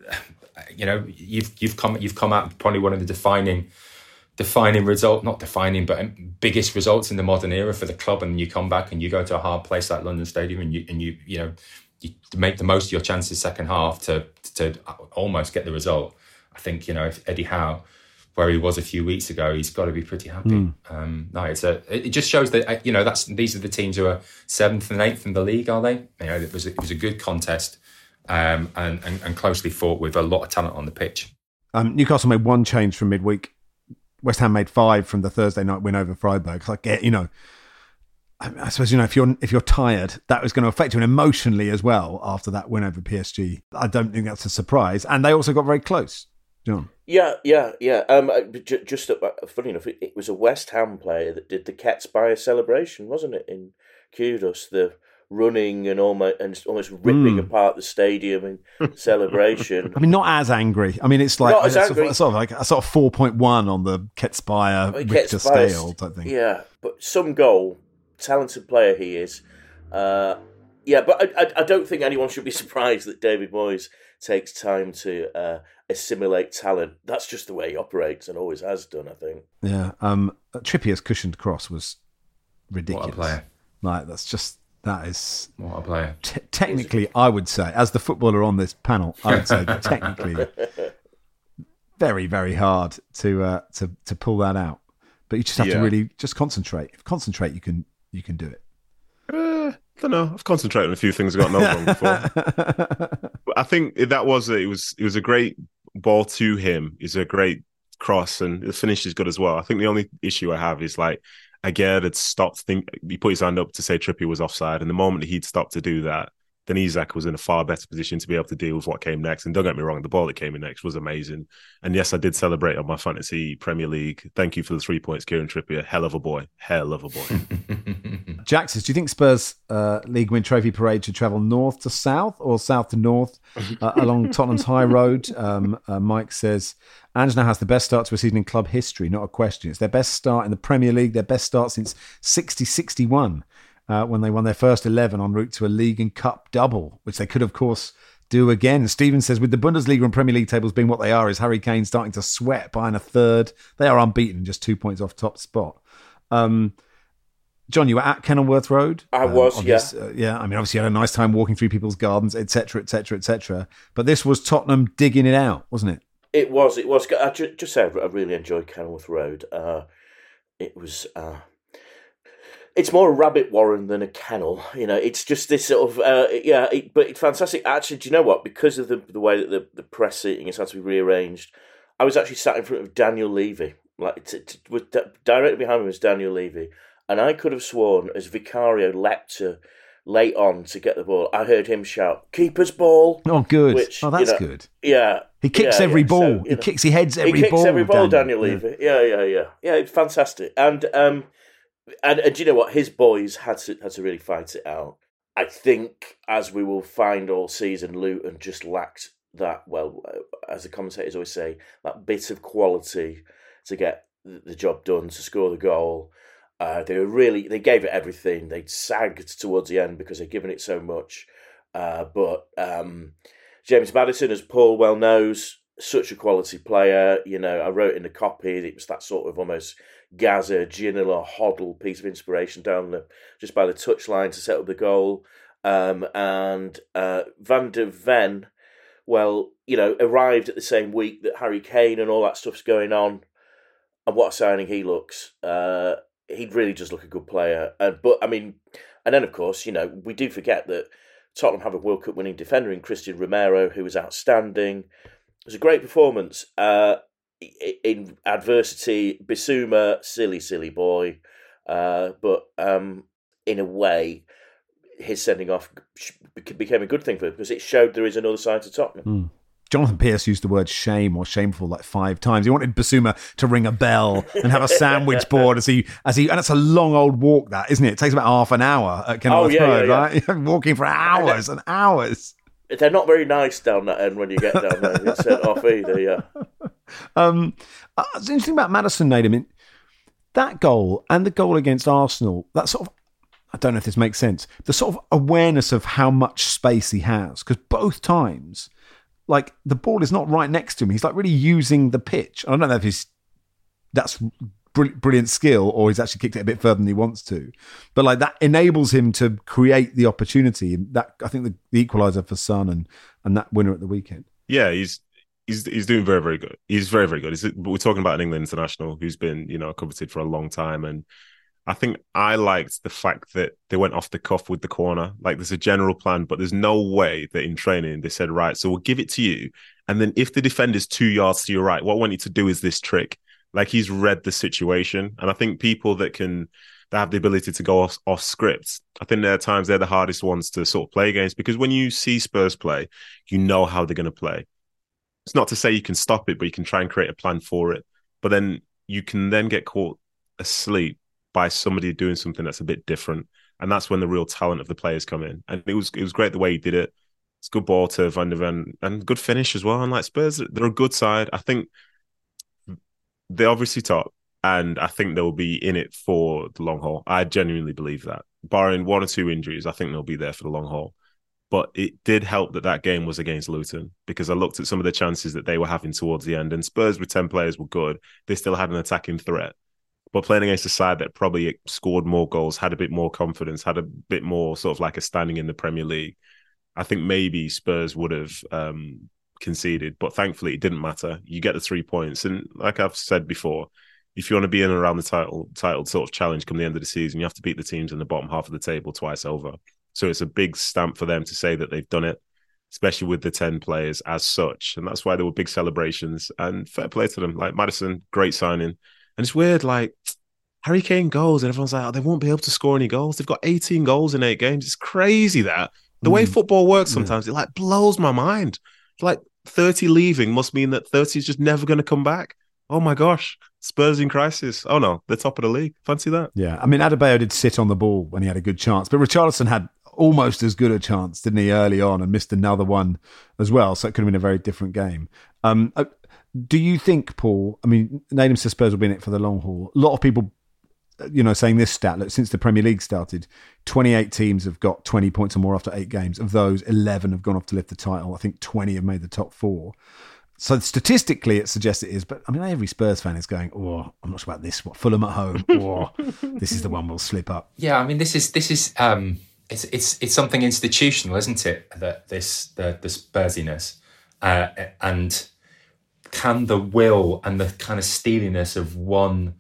you know, you've you've come you've come out probably one of the defining. defining result, not defining, but biggest results in the modern era for the club. And you come back and you go to a hard place like London Stadium and you, and you, you know, you make the most of your chances second half to, to almost get the result. I think, you know, if Eddie Howe, where he was a few weeks ago, he's got to be pretty happy. Mm. Um, no, it's a, it just shows that, you know, that's, these are the teams who are seventh and eighth in the league, are they? You know, it was, it was a good contest um, and, and, and closely fought with a lot of talent on the pitch. Um, Newcastle made one change from midweek. West Ham made five from the Thursday night win over Freiburg. Like, you know, I suppose, you know, if you're if you're tired, that was going to affect you emotionally as well after that win over P S G. I don't think that's a surprise. And they also got very close, John. Yeah, yeah, yeah. Um, just uh, funny enough, it was a West Ham player that did the Ketsbayer celebration, wasn't it? In Kudus, the running and almost and almost ripping mm. apart the stadium in celebration. I mean, not as angry. I mean, it's like not as it's angry. sort of like a sort of four point one on the Ketsbayer I mean, Richter scale type thing. Yeah, but some goal, talented player he is. Uh, yeah, but I, I, I don't think anyone should be surprised that David Moyes takes time to uh, assimilate talent. That's just the way he operates and always has done, I think. Yeah. Um, Trippier's cushioned cross was ridiculous. What a player. Like, that's just, that is... What a player. T- technically, I would say, as the footballer on this panel, I would say technically very, very hard to uh, to to pull that out. But you just have Yeah. to really just concentrate. If you concentrate, you can you can do it. Uh, I don't know. I've concentrated on a few things I got no wrong before. But I think that was a, it was it was a great ball to him. It's a great cross, and the finish is good as well. I think the only issue I have is like Aguerd had stopped. Think he put his hand up to say Trippier was offside, and the moment he'd stopped to do that, then Isak was in a far better position to be able to deal with what came next. And don't get me wrong, the ball that came in next was amazing. And yes, I did celebrate on my fantasy Premier League. Thank you for the three points, Kieran Trippier. Hell of a boy. Hell of a boy. Jack says, do you think Spurs' uh, league win trophy parade should travel north to south or south to north uh, along Tottenham's High Road? Um, uh, Mike says, Ange now has the best start to a season in club history, not a question. It's their best start in the Premier League, their best start since sixty sixty-one. Uh, when they won their first eleven en route to a league and cup double, which they could, of course, do again. Stephen says, with the Bundesliga and Premier League tables being what they are, is Harry Kane starting to sweat behind a third? They are unbeaten, just two points off top spot. Um, John, you were at Kenilworth Road? I um, was, yeah. This, uh, yeah, I mean, obviously you had a nice time walking through people's gardens, et cetera, et cetera, et cetera. But this was Tottenham digging it out, wasn't it? It was, it was. I ju- just say I really enjoyed Kenilworth Road. Uh, it was... Uh... It's more a rabbit warren than a kennel, you know. It's just this sort of, uh, yeah, it, but it's fantastic. Actually, do you know what? Because of the the way that the, the press seating has had to be rearranged, I was actually sat in front of Daniel Levy, like t- t- with d- directly behind me was Daniel Levy, and I could have sworn as Vicario leapt to late on to get the ball, I heard him shout, "Keeper's ball!" Oh, good. Which, oh, that's you know, good. Yeah, he kicks yeah, every yeah. ball. So, he know, kicks. He heads every he kicks ball. every ball. Daniel, Daniel Levy. Yeah, yeah, yeah, yeah. It's fantastic, and um. And, and do you know what? His boys had to had to really fight it out. I think, as we will find all season, Luton just lacked that, well, as the commentators always say, that bit of quality to get the job done, to score the goal. Uh, they were really, they gave it everything. They sagged towards the end because they'd given it so much. Uh, but um, James Maddison, as Paul well knows, such a quality player. You know, I wrote in the copy, it was that sort of almost Gaza, Ginola, Hoddle piece of inspiration down the just by the touchline to set up the goal. Um, and uh, Van der Ven, well, you know, arrived at the same week that Harry Kane and all that stuff's going on. And what a signing he looks. Uh, he'd really just look a good player. And but I mean, and then of course, you know, we do forget that Tottenham have a World Cup winning defender in Christian Romero, who was outstanding. It was a great performance. Uh, in adversity, Bissouma, silly, silly boy. Uh, but um, in a way, his sending off became a good thing for him because it showed there is another side to Tottenham. Mm. Jonathan Pearce used the word shame or shameful like five times. He wanted Bissouma to ring a bell and have a sandwich board as he, as he, and it's a long old walk that, isn't it? It takes about half an hour at Kenilworth oh, yeah, Road, yeah, yeah. right? Walking for hours and hours. They're not very nice down that end when you get down there. You're sent off either, yeah. Um, uh, it's interesting about Maddison, Nate. I mean, that goal and the goal against Arsenal, that sort of, I don't know if this makes sense, the sort of awareness of how much space he has, because both times, like, the ball is not right next to him. He's like really using the pitch. I don't know if he's that's brilliant skill or he's actually kicked it a bit further than he wants to, but like that enables him to create the opportunity. And that, I think, the, the equaliser for Son and and that winner at the weekend. Yeah, he's he's he's doing very very good. He's very very good. He's, we're talking about an England international who's been, you know, coveted for a long time, and I think I liked the fact that they went off the cuff with the corner. Like, there's a general plan, but there's no way that in training they said, right, so we'll give it to you, and then if the defender's two yards to your right, what I want you to do is this trick. Like, he's read the situation. And I think people that can, that have the ability to go off, off script, I think there are times they're the hardest ones to sort of play against, because when you see Spurs play, you know how they're going to play. It's not to say you can stop it, but you can try and create a plan for it. But then you can then get caught asleep by somebody doing something that's a bit different. And that's when the real talent of the players come in. And it was it was great the way he did it. It's a good ball to Van der Ven and good finish as well. And like, Spurs, they're a good side. I think they're obviously top, and I think they'll be in it for the long haul. I genuinely believe that. Barring one or two injuries, I think they'll be there for the long haul. But it did help that that game was against Luton, because I looked at some of the chances that they were having towards the end, and Spurs with ten players were good. They still had an attacking threat. But playing against a side that probably scored more goals, had a bit more confidence, had a bit more sort of like a standing in the Premier League, I think maybe Spurs would have um, conceded. But thankfully, it didn't matter. You get the three points. And like I've said before, if you want to be in and around the title, title sort of challenge come the end of the season, you have to beat the teams in the bottom half of the table twice over. So it's a big stamp for them to say that they've done it, especially with the ten players as such. And that's why there were big celebrations. And fair play to them. Like Maddison, great signing. And it's weird, like Harry Kane goes and everyone's like, oh, they won't be able to score any goals. They've got eighteen goals in eight games. It's crazy that. The way mm. football works sometimes, yeah. it like blows my mind. It's like thirty leaving must mean that thirty is just never going to come back. Oh my gosh, Spurs in crisis. Oh no, they're top of the league. Fancy that. Yeah, I mean, Adebayo did sit on the ball when he had a good chance, but Richarlison had almost as good a chance, didn't he, early on, and missed another one as well. So it could have been a very different game. Um, uh, do you think, Paul, I mean, Nadim says Spurs will be in it for the long haul. A lot of people, you know, saying this stat, look, since the Premier League started, twenty-eight teams have got twenty points or more after eight games. Of those, eleven have gone off to lift the title. I think twenty have made the top four. So statistically, it suggests it is. But I mean, every Spurs fan is going, oh, I'm not sure about this. What, Fulham at home? Oh, this is the one we'll slip up. Yeah, I mean, this is, this is, um, it's, it's, it's something institutional, isn't it? That this, the, the Spursiness. Uh, and can the will and the kind of steeliness of one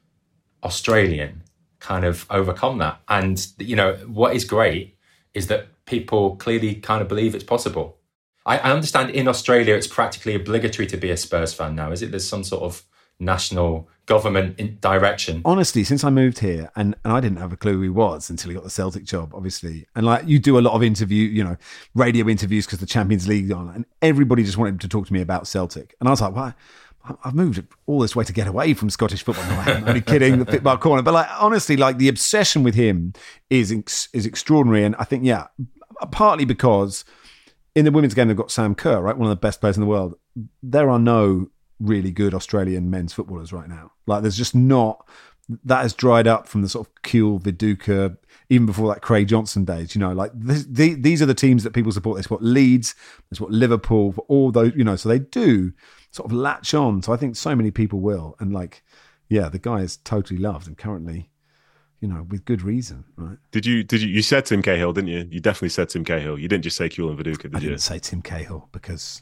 Australian kind of overcome that? And, you know, what is great is that people clearly kind of believe it's possible. I, I understand in Australia it's practically obligatory to be a Spurs fan now, is it? There's some sort of national government in direction. Honestly, since I moved here, and, and I didn't have a clue who he was until he got the Celtic job, obviously. And like you do a lot of interview, you know, radio interviews because the Champions League's on, and everybody just wanted to talk to me about Celtic. And I was like, why? I've moved all this way to get away from Scottish football. No, I'm only kidding, the Fitbar corner. But like, honestly, like the obsession with him is is extraordinary. And I think, yeah, partly because in the women's game, they've got Sam Kerr, right? One of the best players in the world. There are no really good Australian men's footballers right now. Like there's just not, that has dried up from the sort of Kuhl, Viduka, even before that Craig Johnson days, you know, like this, the, these are the teams that people support. They support Leeds, they support Liverpool, for all those, you know, so they do sort of latch on. So I think so many people will. And like, yeah, the guy is totally loved and currently, you know, with good reason, right? Did you, did you, you said Tim Cahill, didn't you? You definitely said Tim Cahill. You didn't just say Kuhl and Viduka, did I you? didn't say Tim Cahill because,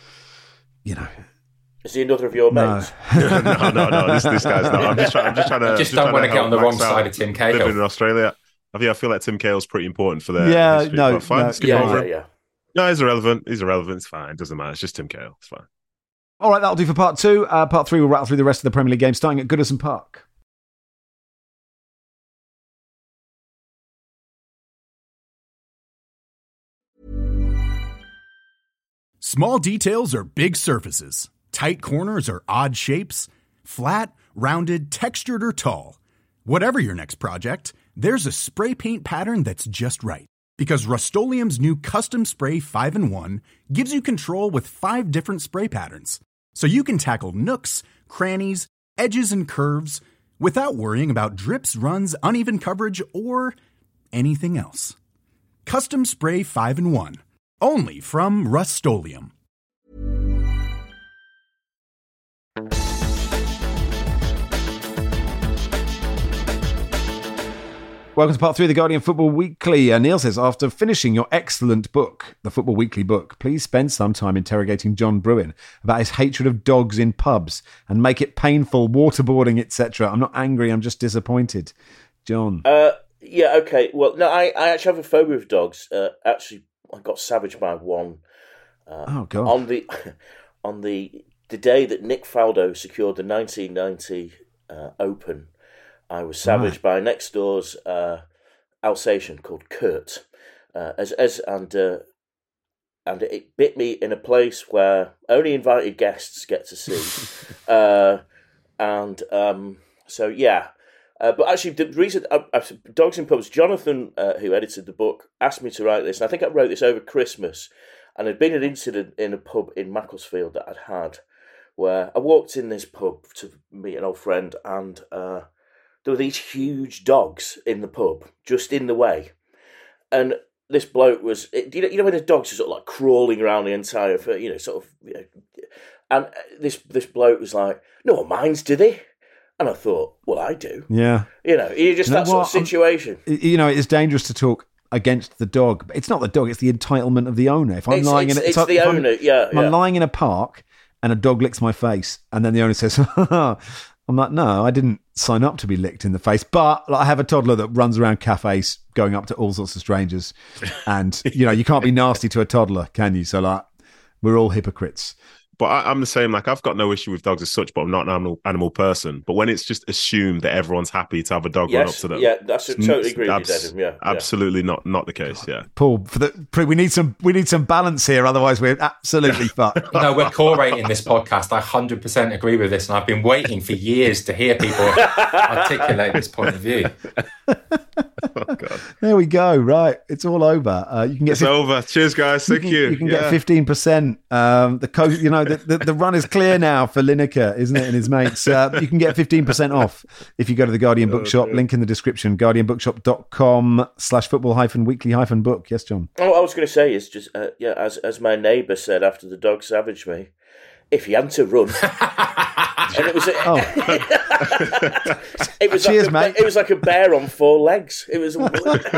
you know. Is he another of your no. mates? no, no, no. This, this guy's not. I'm just trying, I'm just trying to. You just, just don't want to get on the wrong side of Tim Cahill. Living in Australia. I think I feel like Tim Cahill's pretty important for their yeah, history. no, But fine. no, Skip yeah, over yeah, him. yeah. No, he's irrelevant. He's irrelevant. It's fine. It doesn't matter. It's just Tim Cahill. It's fine. All right, that'll do for part two. Uh, part three, we'll rattle through the rest of the Premier League games, starting at Goodison Park. Small details are big surfaces. Tight corners are odd shapes. Flat, rounded, textured, or tall. Whatever your next project, there's a spray paint pattern that's just right. Because Rust-Oleum's new Custom Spray five in one gives you control with five different spray patterns. So you can tackle nooks, crannies, edges, and curves without worrying about drips, runs, uneven coverage, or anything else. Custom Spray five in one. Only from Rust-Oleum. Welcome to part three of the Guardian Football Weekly. Uh, Neil says, after finishing your excellent book, the Football Weekly book, please spend some time interrogating John Brewin about his hatred of dogs in pubs and make it painful, waterboarding, et cetera. I'm not angry, I'm just disappointed. John. Uh, yeah, okay. Well, no, I, I actually have a phobia of dogs. Uh, actually, I got savaged by one. Uh, oh, God. On the on the the day that Nick Faldo secured the nineteen ninety uh, Open, I was savaged right. by next door's uh, Alsatian called Kurt, uh, as as and uh, and it bit me in a place where only invited guests get to see, uh, and um, so yeah. Uh, but actually, the reason uh, uh, Dogs in Pubs, Jonathan, uh, who edited the book, asked me to write this, and I think I wrote this over Christmas. And there'd been an incident in a pub in Macclesfield that I'd had, where I walked in this pub to meet an old friend, and uh, there were these huge dogs in the pub, just in the way. And this bloke was, you know, you know when the dogs are sort of like crawling around the entire, you know, sort of, you know, and this this bloke was like, no one minds, do they? And I thought, well, I do. Yeah. You know, you just you know that sort of situation. I'm, you know, it's dangerous to talk against the dog, but it's not the dog, it's the entitlement of the owner. If I'm it's, lying it's, in a, it's if the I'm, owner, yeah. If yeah. I'm lying in a park and a dog licks my face, and then the owner says, I'm like, no, I didn't sign up to be licked in the face, but like, I have a toddler that runs around cafes going up to all sorts of strangers, and you know, you can't be nasty to a toddler, can you? So like, we're all hypocrites. But I, I'm the same. Like, I've got no issue with dogs as such, but I'm not an animal animal person. But when it's just assumed that everyone's happy to have a dog yes, run up to them, yeah, that's a, totally agree abs- with you, Denim. Yeah, absolutely yeah. not not the case. Yeah, Paul, for the we need some we need some balance here, otherwise we're absolutely fucked. No, we're core-rating this podcast. I one hundred percent agree with this, and I've been waiting for years to hear people articulate this point of view. Oh, God. There we go. Right, it's all over. Uh, you can get it's fifty over. Cheers, guys. Thank you. You Can, you can yeah. get fifteen percent. Um, the co- you know, the, the, the run is clear now for Lineker, isn't it, and his mates. Uh, you can get fifteen percent off if you go to the Guardian Bookshop. Link in the description. guardian bookshop dot com slash football hyphen weekly hyphen book. Yes, John. Oh, I was going to say is just uh, yeah, as as my neighbour said after the dog savaged me, if he had to run. And it was, a, oh. it was Cheers, like a, mate. It was like a bear on four legs. It was.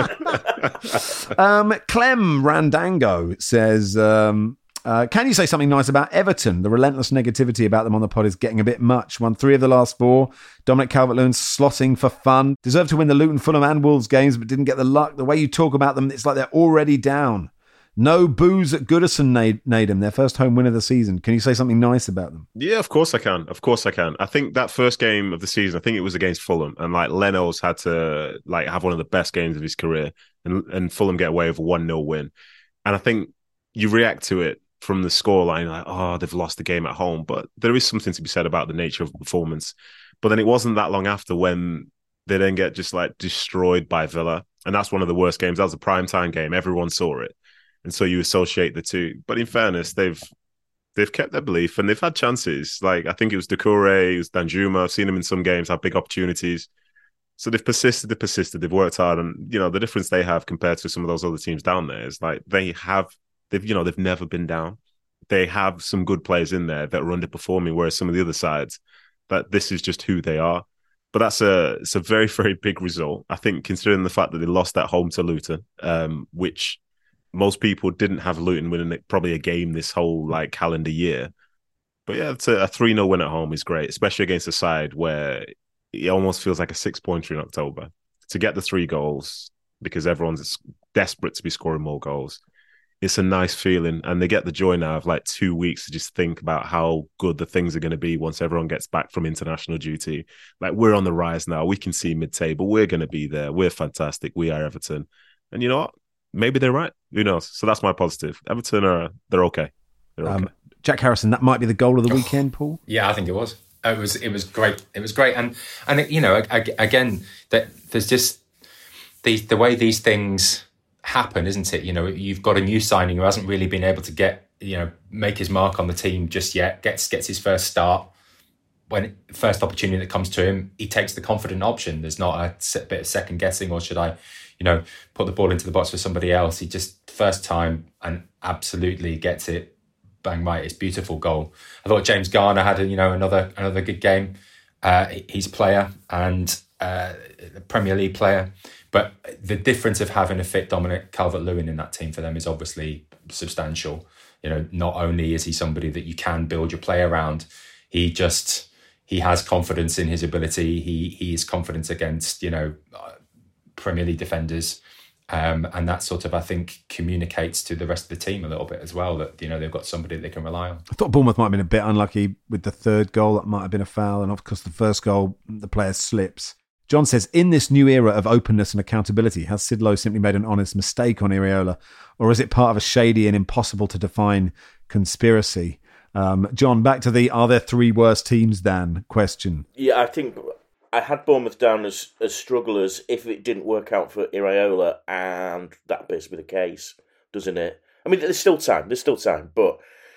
um, Clem Randango says, um, uh, "Can you say something nice about Everton? The relentless negativity about them on the pod is getting a bit much. Won three of the last four. Dominic Calvert-Lewin slotting for fun. Deserved to win the Luton, Fulham, and Wolves games, but didn't get the luck. The way you talk about them, it's like they're already down." No booze at Goodison, Nadem, their first home win of the season. Can you say something nice about them? Yeah, of course I can. Of course I can. I think that first game of the season, I think it was against Fulham, and like Leno's had to like have one of the best games of his career, and, and Fulham get away with a one nil win. And I think you react to it from the scoreline, like, oh, they've lost the game at home. But there is something to be said about the nature of the performance. But then it wasn't that long after when they then get just like destroyed by Villa. And that's one of the worst games. That was a primetime game. Everyone saw it. And so you associate the two. But in fairness, they've they've kept their belief and they've had chances. Like, I think it was Doucouré, it was Danjuma. I've seen them in some games have big opportunities. So they've persisted, they've persisted, they've worked hard. And, you know, the difference they have compared to some of those other teams down there is like they have, they've, you know, they've never been down. They have some good players in there that are underperforming, whereas some of the other sides, that this is just who they are. But that's a, it's a very, very big result. I think considering the fact that they lost at home to Luton, um, which most people didn't have Luton winning probably a game this whole like calendar year. But yeah, it's a, a three nil win at home is great, especially against a side where it almost feels like a six-pointer in October. To get the three goals, because everyone's desperate to be scoring more goals, it's a nice feeling. And they get the joy now of like two weeks to just think about how good the things are going to be once everyone gets back from international duty. Like, we're on the rise now. We can see mid-table. We're going to be there. We're fantastic. We are Everton. And you know what? Maybe they're right. Who knows? So that's my positive. Everton are they're okay. They're okay. Um, Jack Harrison, that might be the goal of the weekend, Paul. Yeah, I think it was. It was. It was great. It was great. And and you know, again, that there's just the the way these things happen, isn't it? You know, you've got a new signing who hasn't really been able to get you know make his mark on the team just yet. Gets gets his first start. When first opportunity that comes to him, he takes the confident option. There's not a bit of second guessing, or should I? You know, put the ball into the box for somebody else. He just first time and absolutely gets it bang right. It's a beautiful goal. I thought James Garner had a, you know another another good game. Uh, he's a player and uh, a Premier League player, but the difference of having a fit Dominic Calvert-Lewin in that team for them is obviously substantial. You know, not only is he somebody that you can build your play around, he just he has confidence in his ability. He he is confident against you know. Premier League defenders, um, and that sort of I think communicates to the rest of the team a little bit as well that you know they've got somebody they can rely on. I thought Bournemouth might have been a bit unlucky with the third goal. That might have been a foul, and of course the first goal the player slips. John says, in this new era of openness and accountability, has Sid Lowe simply made an honest mistake on Iraola, or is it part of a shady and impossible to define conspiracy? Um, John, back to the are there three worse teams than question. Yeah, I think I had Bournemouth down as, as strugglers if it didn't work out for Iraola, and that appears to be the case, doesn't it? I mean, there's still time, there's still time, but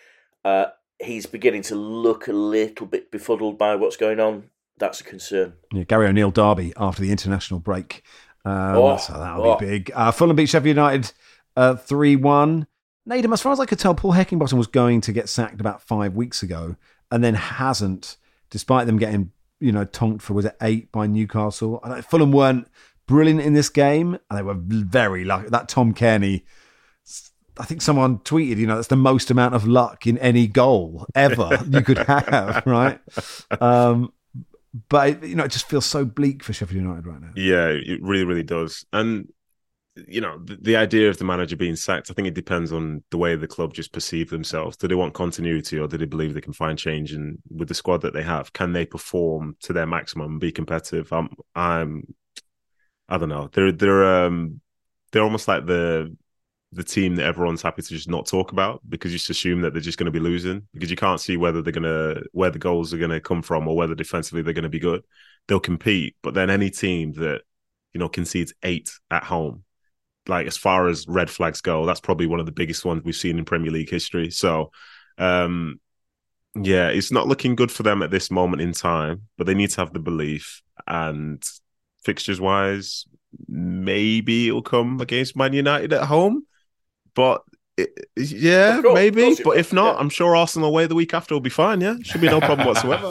uh, he's beginning to look a little bit befuddled by what's going on. That's a concern. Yeah, Gary O'Neill derby after the international break. Um, oh, so that'll oh. be big. Uh, Fulham beat Sheffield United uh, three one. Nedum, as far as I could tell, Paul Heckingbottom was going to get sacked about five weeks ago and then hasn't, despite them getting, you know, tonked for, was it eight by Newcastle? I know Fulham weren't brilliant in this game, and they were very lucky. That Tom Kearney, I think someone tweeted, you know, that's the most amount of luck in any goal ever you could have, right? Um, but, you know, it just feels so bleak for Sheffield United right now. Yeah, it really, really does. And, you know, the, the idea of the manager being sacked, I think it depends on the way the club just perceive themselves. Do they want continuity, or do they believe they can find change? And with the squad that they have, can they perform to their maximum and be competitive? I'm, I'm, I don't know. They're they're um they're almost like the the team that everyone's happy to just not talk about, because you just assume that they're just going to be losing, because you can't see whether they're gonna where the goals are going to come from, or whether defensively they're going to be good. They'll compete, but then any team that, you know, concedes eight at home, like, as far as red flags go, that's probably one of the biggest ones we've seen in Premier League history. So, um, yeah, it's not looking good for them at this moment in time, but they need to have the belief. And fixtures-wise, maybe it'll come against Man United at home. But, it, yeah, course, maybe. But if not, yeah. I'm sure Arsenal away the week after will be fine, yeah? Should be no problem whatsoever.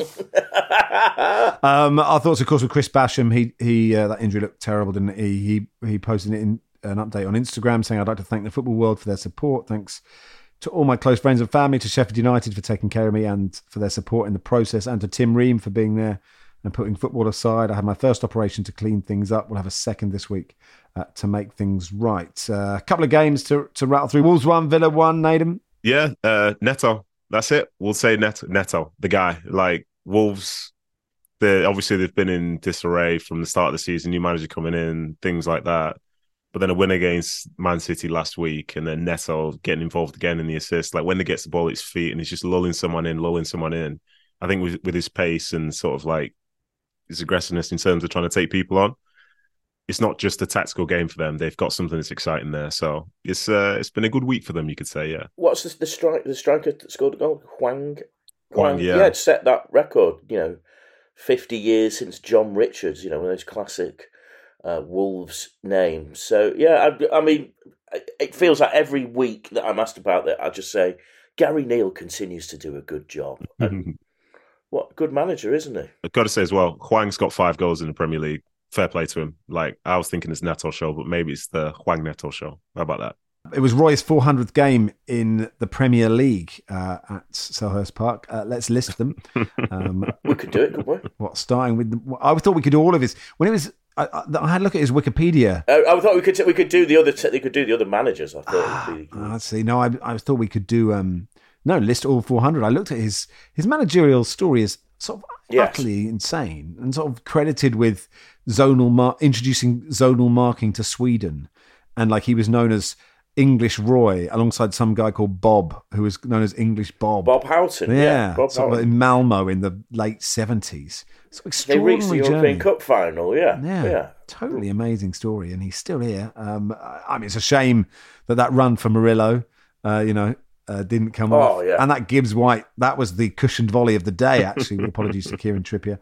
um, our thoughts, of course, with Chris Basham. He, he, uh, that injury looked terrible, didn't he? He, he posted it in an update on Instagram saying, "I'd like to thank the football world for their support. Thanks to all my close friends and family, to Sheffield United for taking care of me and for their support in the process, and to Tim Ream for being there and putting football aside. I had my first operation to clean things up. We'll have a second this week uh, to make things right." Uh, a couple of games to to rattle through. Wolves one, Villa one, Nedum. Yeah, uh, Neto. That's it. We'll say Neto, Neto, the guy. Like, Wolves, obviously they've been in disarray from the start of the season, new manager coming in, things like that. But then a win against Man City last week, and then Neto getting involved again in the assist. Like, when he gets the ball at his feet and he's just lulling someone in, lulling someone in. I think with, with his pace and sort of like his aggressiveness in terms of trying to take people on, it's not just a tactical game for them. They've got something that's exciting there. So it's uh, it's been a good week for them, you could say, yeah. What's the, the, strike, the striker that scored the goal? Hwang? Hwang, yeah. Yeah, set that record, you know, fifty years since John Richards, you know, one of those classic Uh, Wolves name. So yeah, I, I mean, it feels like every week that I'm asked about that, I just say Gary Neal continues to do a good job. And what good manager, isn't he? I've got to say as well, Hwang's got five goals in the Premier League. Fair play to him. Like, I was thinking it's Neto show, but maybe it's the Hwang Neto show. How about that? It was Roy's four hundredth game in the Premier League uh, at Selhurst Park. Uh, let's list them. Um, we could do it, couldn't we? What, starting with... The, I thought we could do all of his... When it was... I, I had a look at his Wikipedia. I, I thought we could we could do the other they could do the other managers. I thought. Ah, it would be cool. I see. No, I, I thought we could do um no list all four hundred. I looked at his his managerial story is sort of yes. utterly insane and sort of credited with zonal mar- introducing zonal marking to Sweden, and like he was known as English Roy alongside some guy called Bob, who was known as English Bob. Bob Houghton, yeah, yeah Bob sort Houghton. in Malmo in the late seventies. So they reached the European journey. Cup final, yeah. yeah, yeah, totally amazing story, and he's still here. Um, I mean, it's a shame that that run for Murillo, uh, you know, uh, didn't come oh, off. Yeah. And that Gibbs White, that was the cushioned volley of the day. Actually, apologies to Kieran Trippier.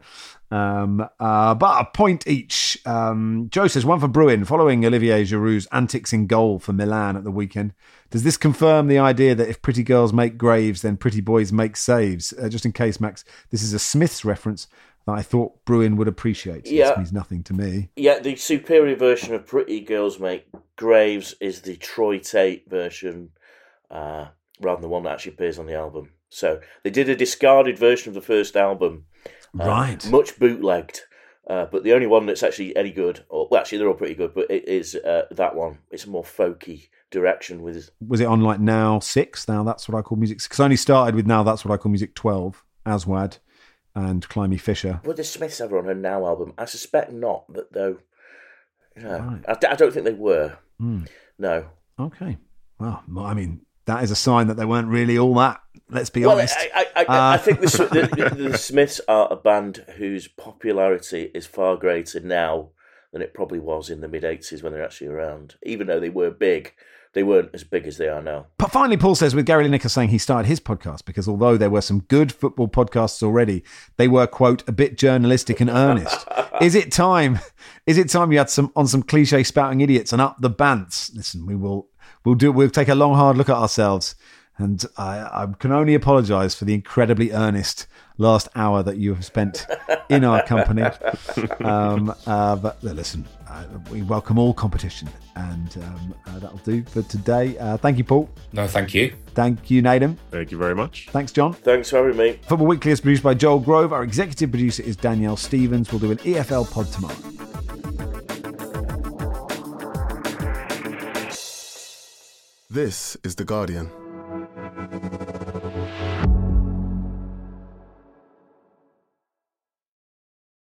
Um, uh, but a point each. Um, Joe says one for Bruin, following Olivier Giroud's antics in goal for Milan at the weekend. Does this confirm the idea that if pretty girls make graves, then pretty boys make saves? Uh, just in case, Max, this is a Smiths reference that I thought Bruin would appreciate. Yeah. This means nothing to me. Yeah, the superior version of Pretty Girls Make Graves is the Troy Tate version, uh, rather than the one that actually appears on the album. So they did a discarded version of the first album. Uh, right. Much bootlegged. Uh, but the only one that's actually any good, or well, actually they're all pretty good, but it is uh, that one. It's a more folky direction with. Was it on like Now Six? Now That's What I Call Music. Because I only started with Now That's What I Call Music twelve, Aswad and Climby Fisher. Were the Smiths ever on a Now album? I suspect not, but though, you know, Right. I, I don't think they were. Mm. No. Okay. Well, I mean, that is a sign that they weren't really all that. Let's be well, honest. I, I, I, uh, I think the, the, the Smiths are a band whose popularity is far greater now than it probably was in the mid-eighties when they're actually around. Even though they were big, they weren't as big as they are now. But finally, Paul says, with Gary Lineker saying he started his podcast because although there were some good football podcasts already, they were, quote, a bit journalistic and earnest. Is it time? Is it time you had some on some cliche spouting idiots and up the bants? Listen, we will we'll do. We'll take a long, hard look at ourselves. And I, I can only apologise for the incredibly earnest last hour that you have spent in our company. Um, uh, but listen, uh, we welcome all competition, and um, uh, that'll do for today. Uh, thank you, Paul. No, thank you. Thank you, Nathan. Thank you very much. Thanks, John. Thanks for having me. Football Weekly is produced by Joel Grove. Our executive producer is Danielle Stevens. We'll do an E F L pod tomorrow. This is The Guardian.